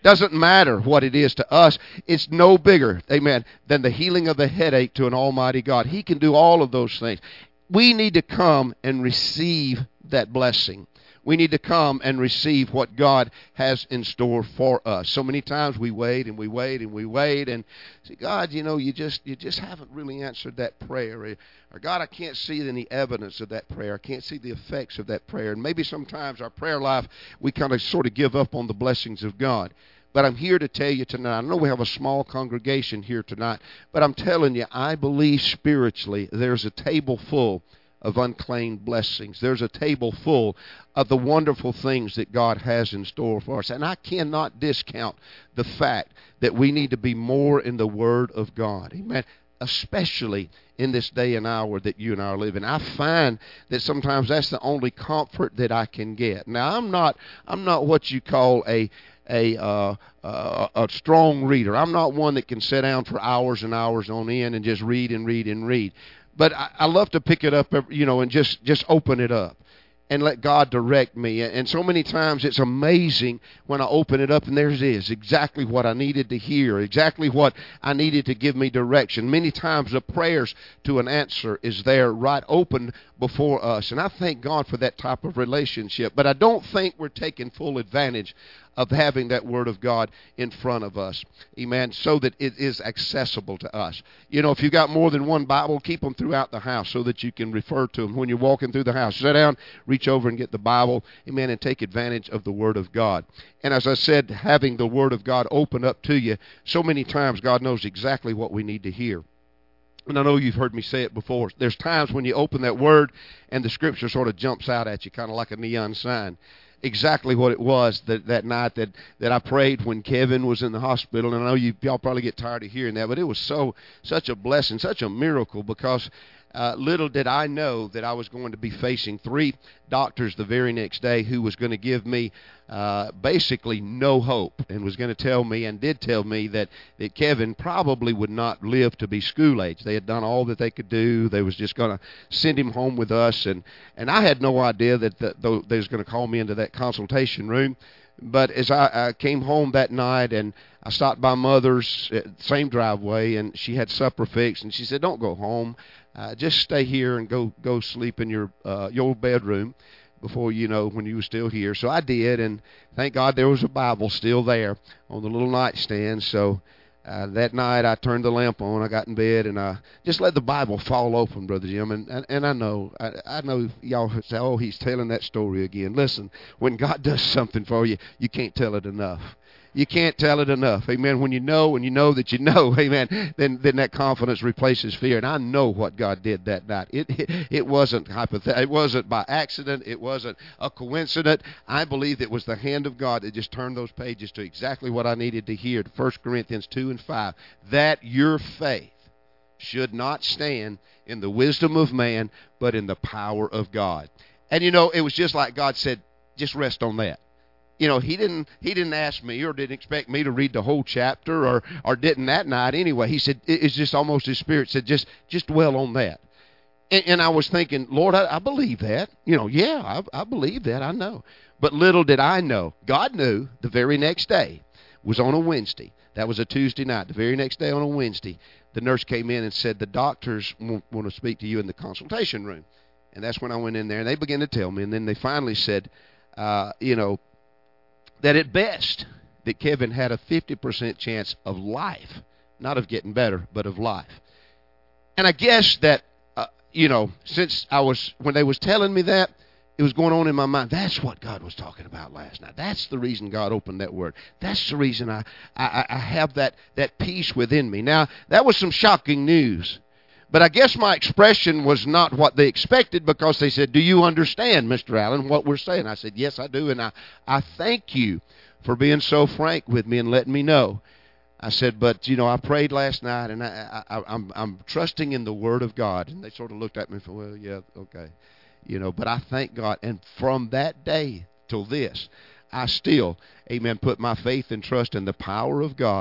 Doesn't matter what it is to us. It's no bigger, amen, than the healing of the headache to an almighty God. He can do all of those things. We need to come and receive that blessing. We need to come and receive what God has in store for us. So many times we wait and we wait and we wait and say, God, you know, you just you just haven't really answered that prayer. Or, or God, I can't see any evidence of that prayer. I can't see the effects of that prayer. And maybe sometimes our prayer life, we kind of sort of give up on the blessings of God. But I'm here to tell you tonight, I know we have a small congregation here tonight, but I'm telling you, I believe spiritually there's a table full of unclaimed blessings. There's a table full of the wonderful things that God has in store for us. And I cannot discount the fact that we need to be more in the Word of God. Amen. Especially in this day and hour that you and I are living. I find that sometimes that's the only comfort that I can get. Now, I'm not I'm not what you call a a uh, uh, a strong reader. I'm not one that can sit down for hours and hours on end and just read and read and read. But I, I love to pick it up, you know, and just, just open it up and let God direct me. And so many times it's amazing when I open it up and there it is, exactly what I needed to hear, exactly what I needed to give me direction. Many times the prayers to an answer is there right open before us. And I thank God for that type of relationship. But I don't think we're taking full advantage of having that Word of God in front of us, amen, so that it is accessible to us. You know, if you've got more than one Bible, keep them throughout the house so that you can refer to them when you're walking through the house. Sit down, reach over and get the Bible, amen, and take advantage of the Word of God. And as I said, having the Word of God open up to you, so many times God knows exactly what we need to hear. And I know you've heard me say it before. There's times when you open that Word and the Scripture sort of jumps out at you, kind of like a neon sign. Exactly what it was that, that night that, that I prayed when Kevin was in the hospital. And I know you, y'all probably get tired of hearing that, but it was so such a blessing, such a miracle, because uh, little did I know that I was going to be facing three doctors the very next day who was going to give me uh, basically no hope, and was going to tell me, and did tell me, that, that Kevin probably would not live to be school age. They had done all that they could do. They was just going to send him home with us, and, and I had no idea that the, the, they was going to call me into that consultation room. But as I, I came home that night, and I stopped by Mother's, uh, same driveway, and she had supper fixed, and she said, "Don't go home. Uh, just stay here and go go sleep in your uh, your bedroom before, you know, when you were still here." So I did, and thank God there was a Bible still there on the little nightstand. So uh, that night I turned the lamp on, I got in bed, and I just let the Bible fall open, Brother Jim. And and, and I know, I, I know y'all say, "Oh, he's telling that story again." Listen, when God does something for you, you can't tell it enough. You can't tell it enough. Amen. When you know and you know that you know, amen, then then that confidence replaces fear. And I know what God did that night. It it, it wasn't hypothetical. It wasn't by accident. It wasn't a coincidence. I believe it was the hand of God that just turned those pages to exactly what I needed to hear. First Corinthians two and five. That your faith should not stand in the wisdom of man, but in the power of God. And you know, it was just like God said, just rest on that. You know, he didn't he didn't ask me or didn't expect me to read the whole chapter, or, or didn't that night anyway. He said, it's just almost his spirit said, just just dwell on that. And, and I was thinking, Lord, I, I believe that. You know, yeah, I, I believe that, I know. But little did I know, God knew the very next day was on a Wednesday. That was a Tuesday night. The very next day on a Wednesday, the nurse came in and said, the doctors want, want to speak to you in the consultation room. And that's when I went in there, and they began to tell me. And then they finally said, uh, you know, that at best, that Kevin had a fifty percent chance of life, not of getting better, but of life. And I guess that, uh, you know, since I was, when they was telling me that, it was going on in my mind, that's what God was talking about last night. That's the reason God opened that word. That's the reason I, I, I have that, that peace within me. Now, that was some shocking news. But I guess my expression was not what they expected, because they said, do you understand, Mister Allen, what we're saying? I said, yes, I do, and I, I thank you for being so frank with me and letting me know. I said, but, you know, I prayed last night, and I, I, I'm, I'm trusting in the Word of God. And they sort of looked at me and said, well, yeah, okay. You know, but I thank God. And from that day till this, I still, amen, put my faith and trust in the power of God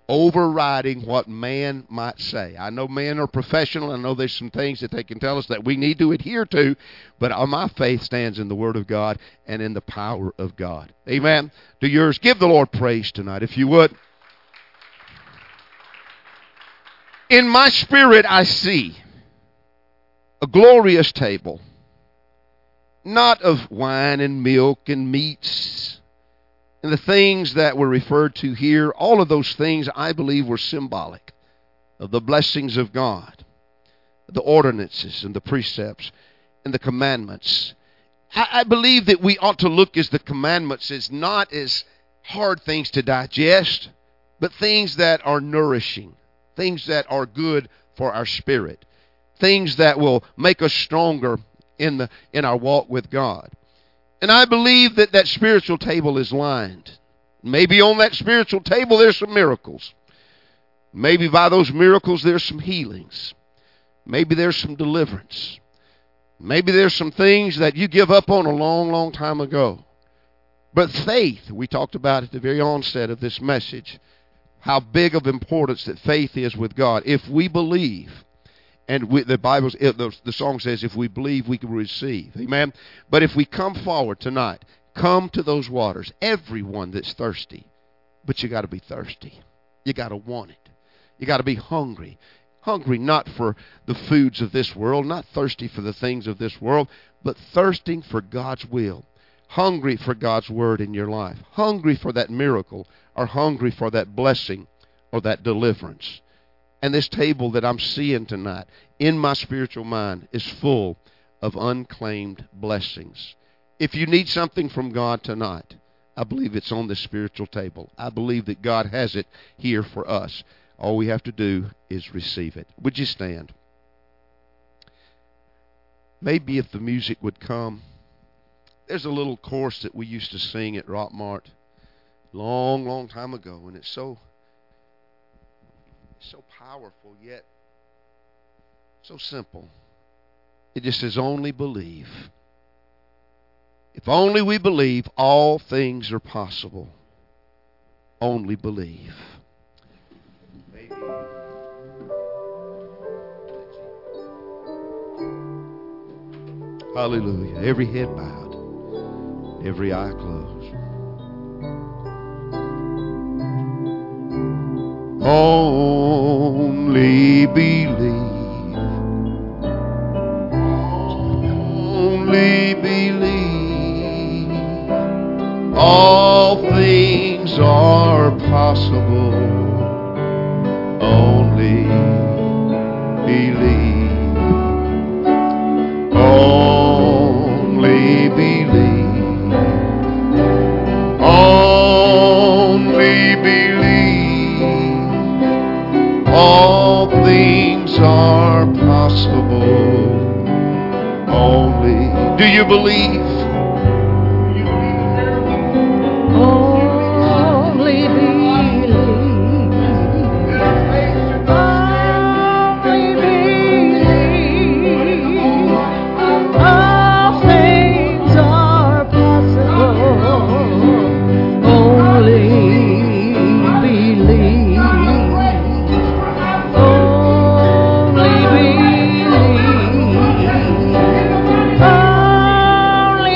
overriding what man might say. I know men are professional. I know there's some things that they can tell us that we need to adhere to, but my faith stands in the Word of God and in the power of God. Amen. Do yours. Give the Lord praise tonight, if you would. In my spirit, I see a glorious table, not of wine and milk and meats, and the things that were referred to here. All of those things, I believe, were symbolic of the blessings of God, the ordinances and the precepts and the commandments. I, I believe that we ought to look at the commandments as not as hard things to digest, but things that are nourishing, things that are good for our spirit, things that will make us stronger in the in our walk with God. And I believe that that spiritual table is lined. Maybe on that spiritual table there's some miracles. Maybe by those miracles there's some healings. Maybe there's some deliverance. Maybe there's some things that you give up on a long, long time ago. But faith, we talked about at the very onset of this message, how big of importance that faith is with God. If we believe, and we, the Bible, the, the song says, if we believe, we can receive. Amen? But if we come forward tonight, come to those waters, everyone that's thirsty, but you got to be thirsty. You got to want it. You got to be hungry. Hungry not for the foods of this world, not thirsty for the things of this world, but thirsting for God's will. Hungry for God's word in your life. Hungry for that miracle, or hungry for that blessing or that deliverance. And this table that I'm seeing tonight in my spiritual mind is full of unclaimed blessings. If you need something from God tonight, I believe it's on this spiritual table. I believe that God has it here for us. All we have to do is receive it. Would you stand? Maybe if the music would come. There's a little chorus that we used to sing at Rockmart long, long time ago, and it's so so powerful, yet so simple. It just says, only believe. If only we believe, all things are possible. Only believe. Maybe. Hallelujah. Every head bowed, every eye closed. Only believe. Only believe. All things are possible. Only believe. Only believe. Only believe. All things are possible. Only. Do you believe? Only believe. Only believe. All things are possible. Only believe. Only believe. Only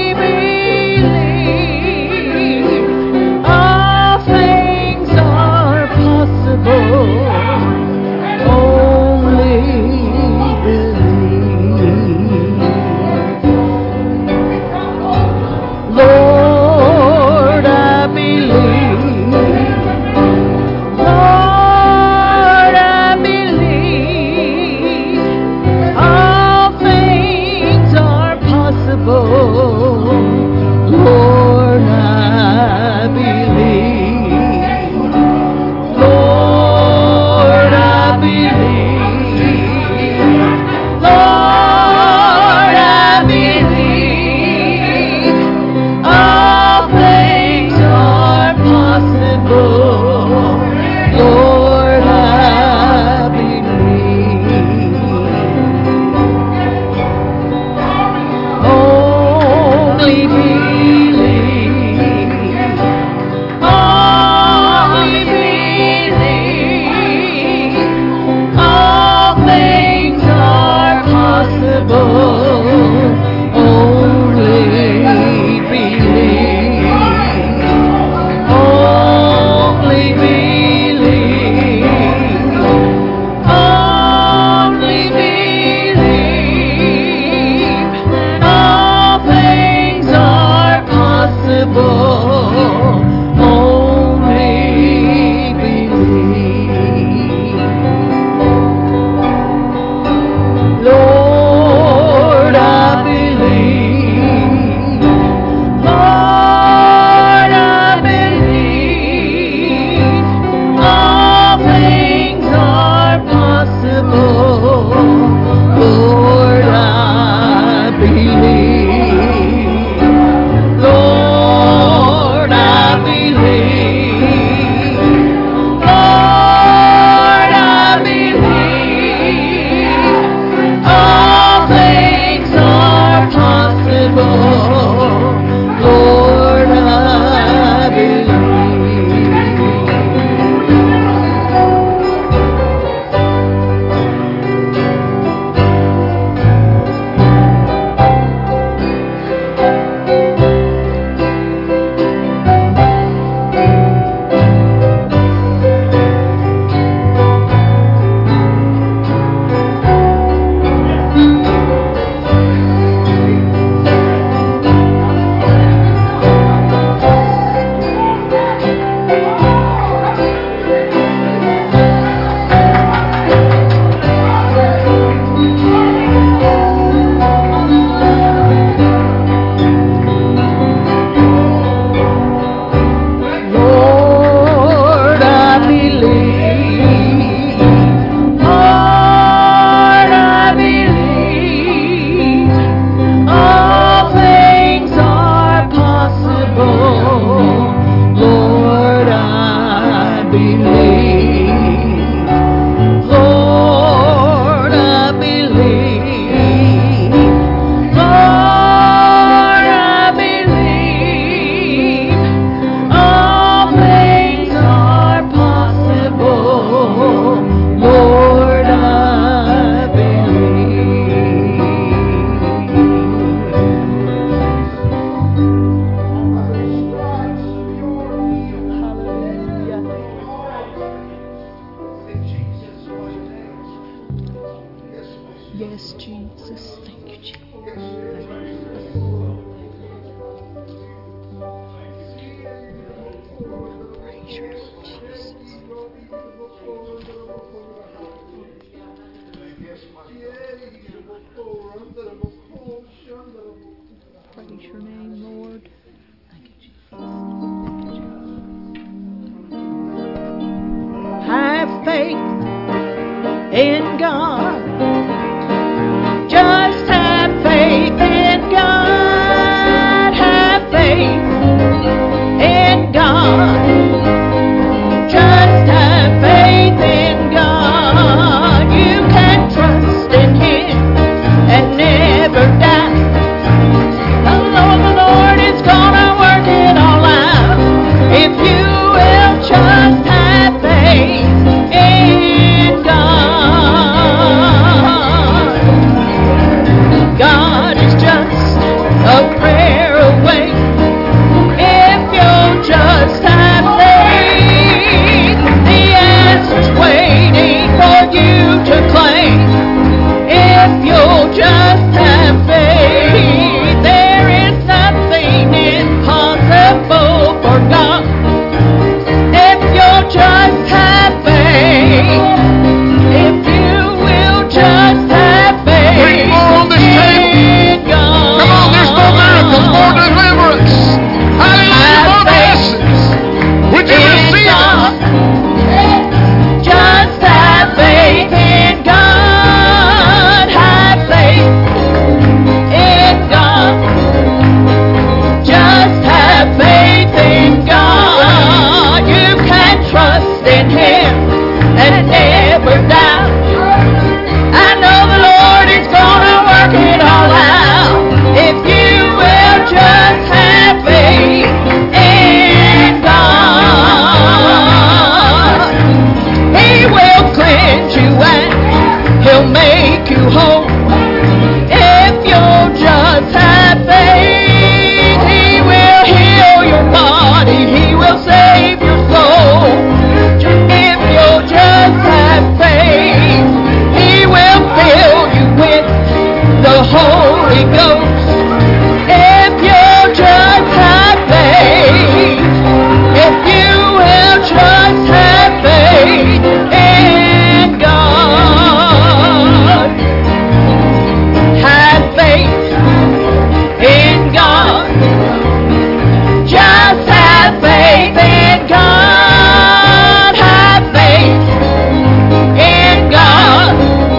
Holy Ghost. If you just have faith, if you will just have faith in God, have faith in God, just have faith in God, have faith in God,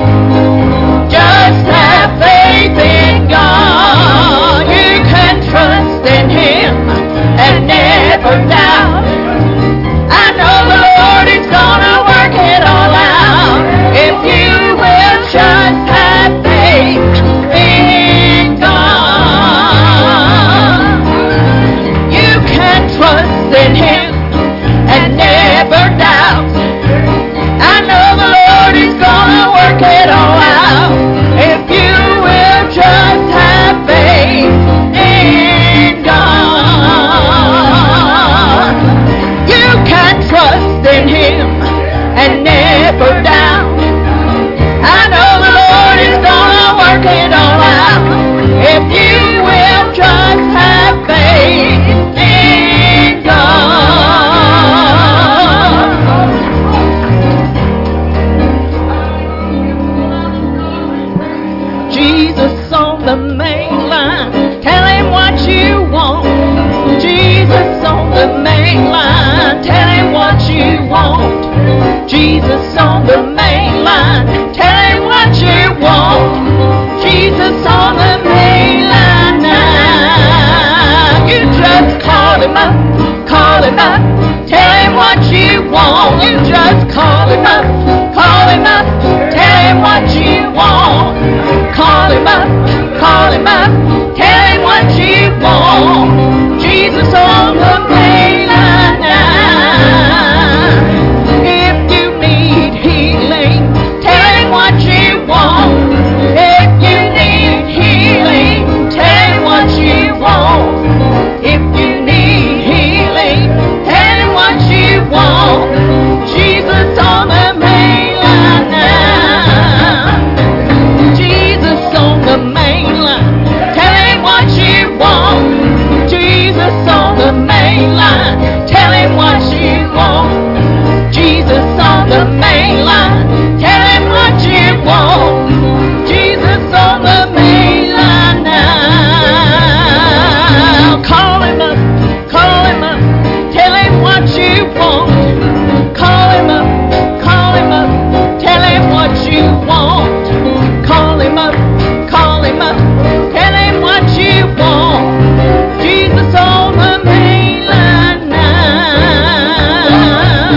just have faith in God. You can trust in Him and never doubt. I know the Lord is gonna work it all out if you will just have faith in God. You can trust in Him and never doubt. I know the Lord is gonna work it all out if you will just have faith in God. You can trust in Him and never doubt. I know the Lord is gonna work it all out if you will just have faith in God. Jesus on the main line, tell Him what you want. Jesus on the main line, tell Him what you want. Jesus on the main line, tell Him what you want. Jesus on the main line now. You just call Him up, call Him up, tell Him what you want. You just call Him up, call Him up, tell Him what you want. Call Him up, call Him up, tell Him what you want. Jesus on the main line now. If you need healing, tell Him what you want. If you need healing, tell Him what you want. If you need healing, tell Him what you want. Jesus on the main line now. Jesus on the main line, tell Him what you want. Jesus on the main line, tell Him what you want. Jesus on the main line, tell Him what you want. Jesus on the main line now. Call Him up, call Him up, tell Him what you want. Call Him up, call Him up, tell Him what you want. Call Him up, call Him up, tell Him what you want. Jesus on the main line now.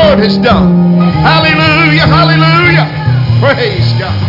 Lord has done. Hallelujah, hallelujah. Praise God.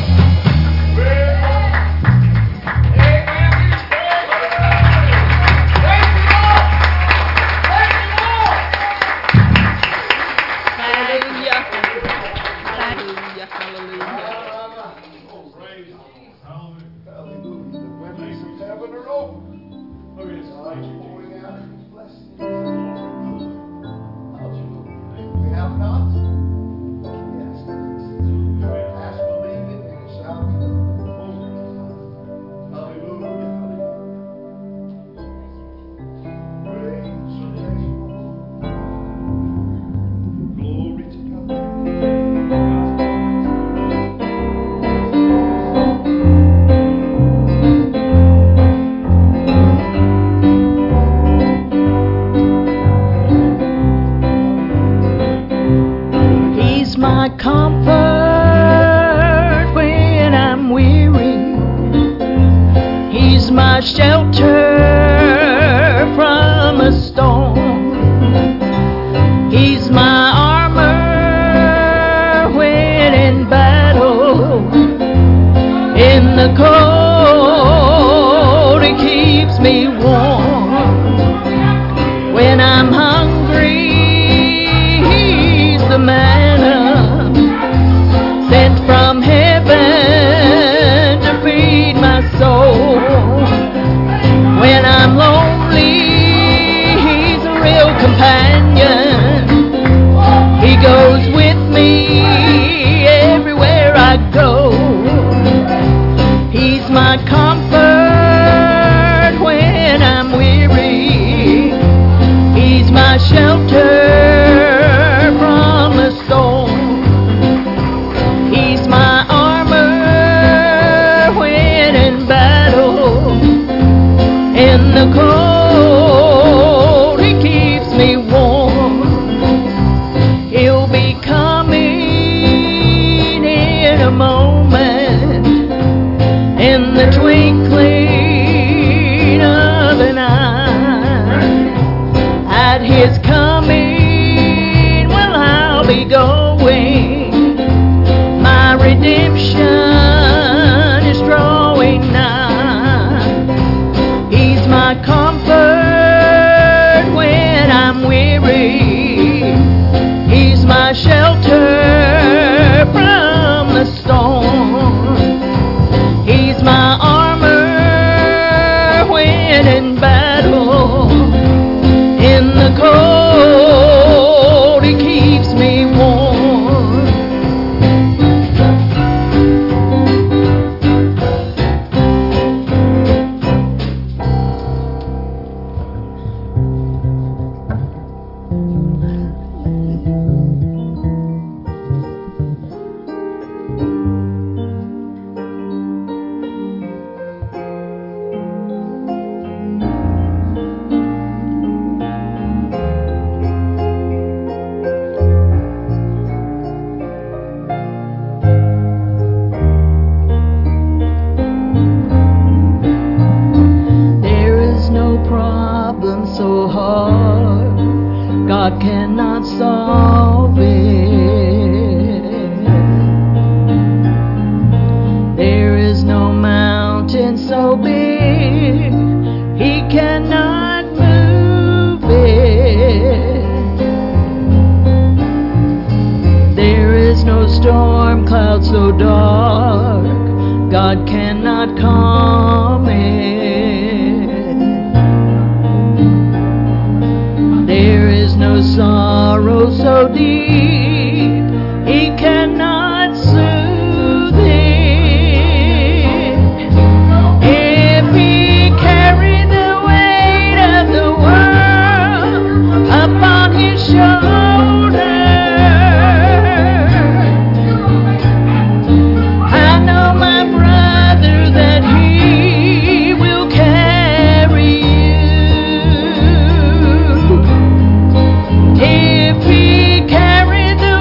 If he carried the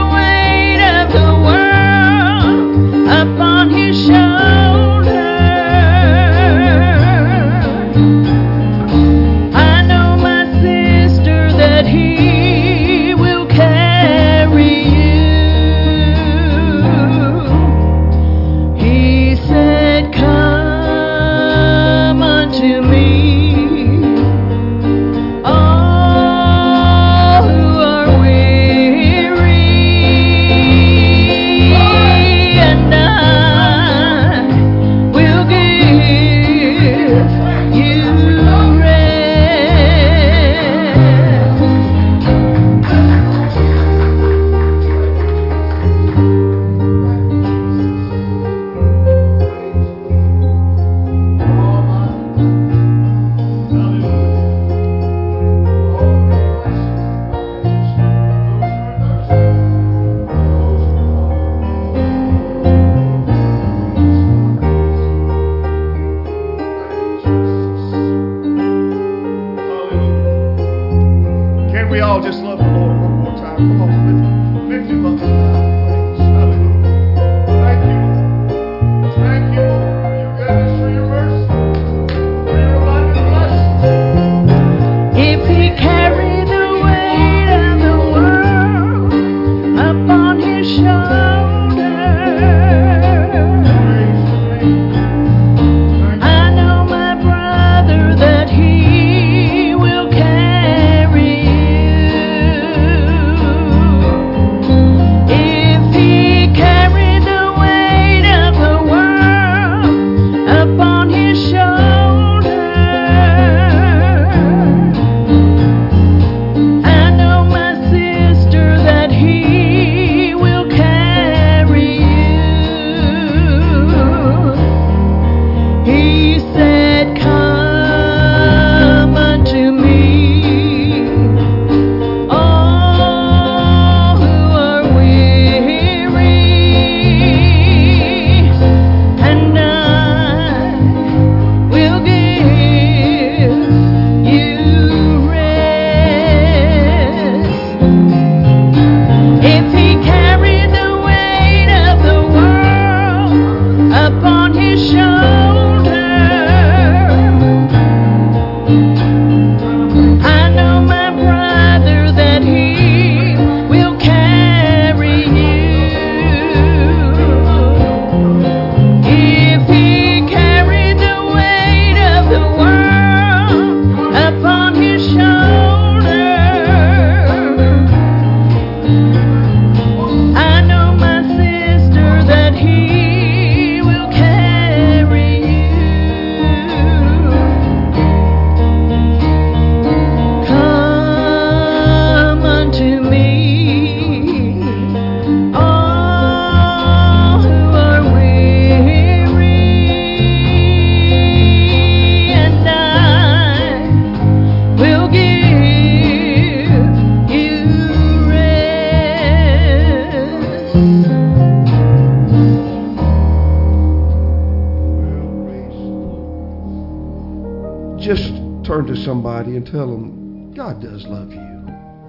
turn to somebody and tell them, God does love you.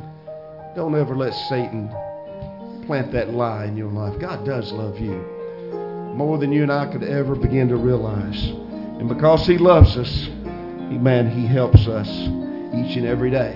Don't ever let Satan plant that lie in your life. God does love you more than you and I could ever begin to realize. And because he loves us, amen, he helps us each and every day.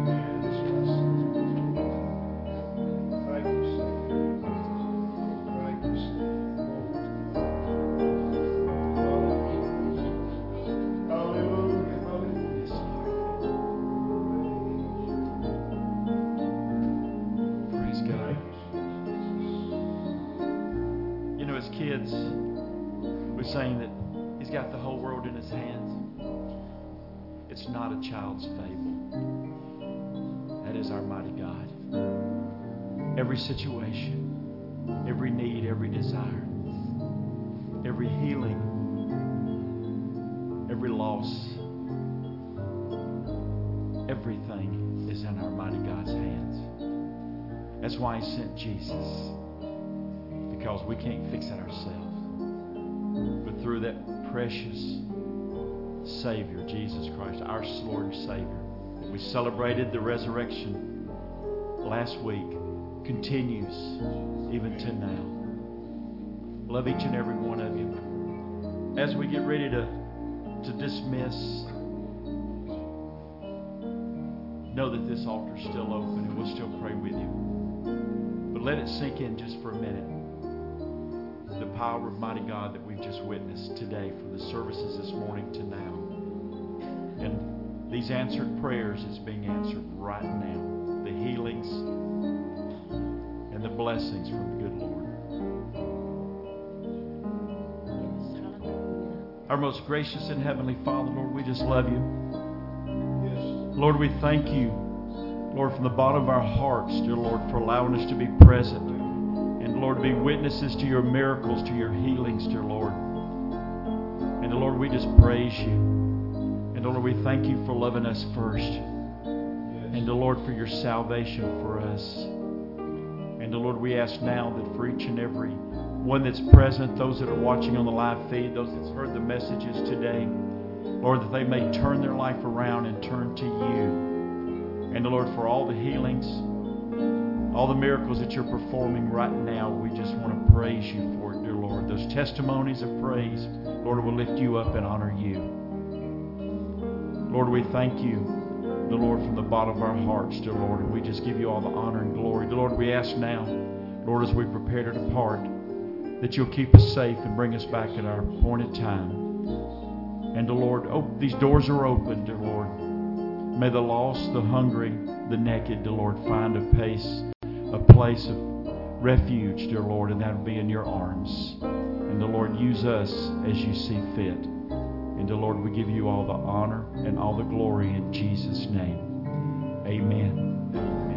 It's not a child's fable. That is our mighty God. Every situation, every need, every desire, every healing, every loss, everything is in our mighty God's hands. That's why he sent Jesus, because we can't fix it ourselves. But through that precious Savior, Jesus Christ, our Lord and Savior. We celebrated the resurrection last week. Continues even to now. Love each and every one of you. As we get ready to, to dismiss, know that this altar is still open and we'll still pray with you. But But let it sink in just for a minute. The power of mighty God that we've just witnessed today from the services this morning to now. And these answered prayers is being answered right now. The healings and the blessings from the good Lord. Our most gracious and heavenly Father, Lord, we just love you. Lord, we thank you, Lord, from the bottom of our hearts, dear Lord, for allowing us to be present. And Lord, to be witnesses to your miracles, to your healings, dear Lord. And Lord, we just praise you. And Lord, we thank you for loving us first. And the Lord, for your salvation for us. And the Lord, we ask now that for each and every one that's present, those that are watching on the live feed, those that's heard the messages today, Lord, that they may turn their life around and turn to you. And the Lord, for all the healings, all the miracles that you're performing right now, we just want to praise you for it, dear Lord. Those testimonies of praise, Lord, will lift you up and honor you. Lord, we thank you, the Lord, from the bottom of our hearts, dear Lord, and we just give you all the honor and glory. Dear Lord, we ask now, Lord, as we prepare to depart, that you'll keep us safe and bring us back at our appointed time. And the Lord, oh, these doors are open, dear Lord. May the lost, the hungry, the naked, dear Lord, find a place, a place of refuge, dear Lord, and that will be in your arms. And the Lord, use us as you see fit. And the Lord, we give you all the honor and all the glory in Jesus' name. Amen.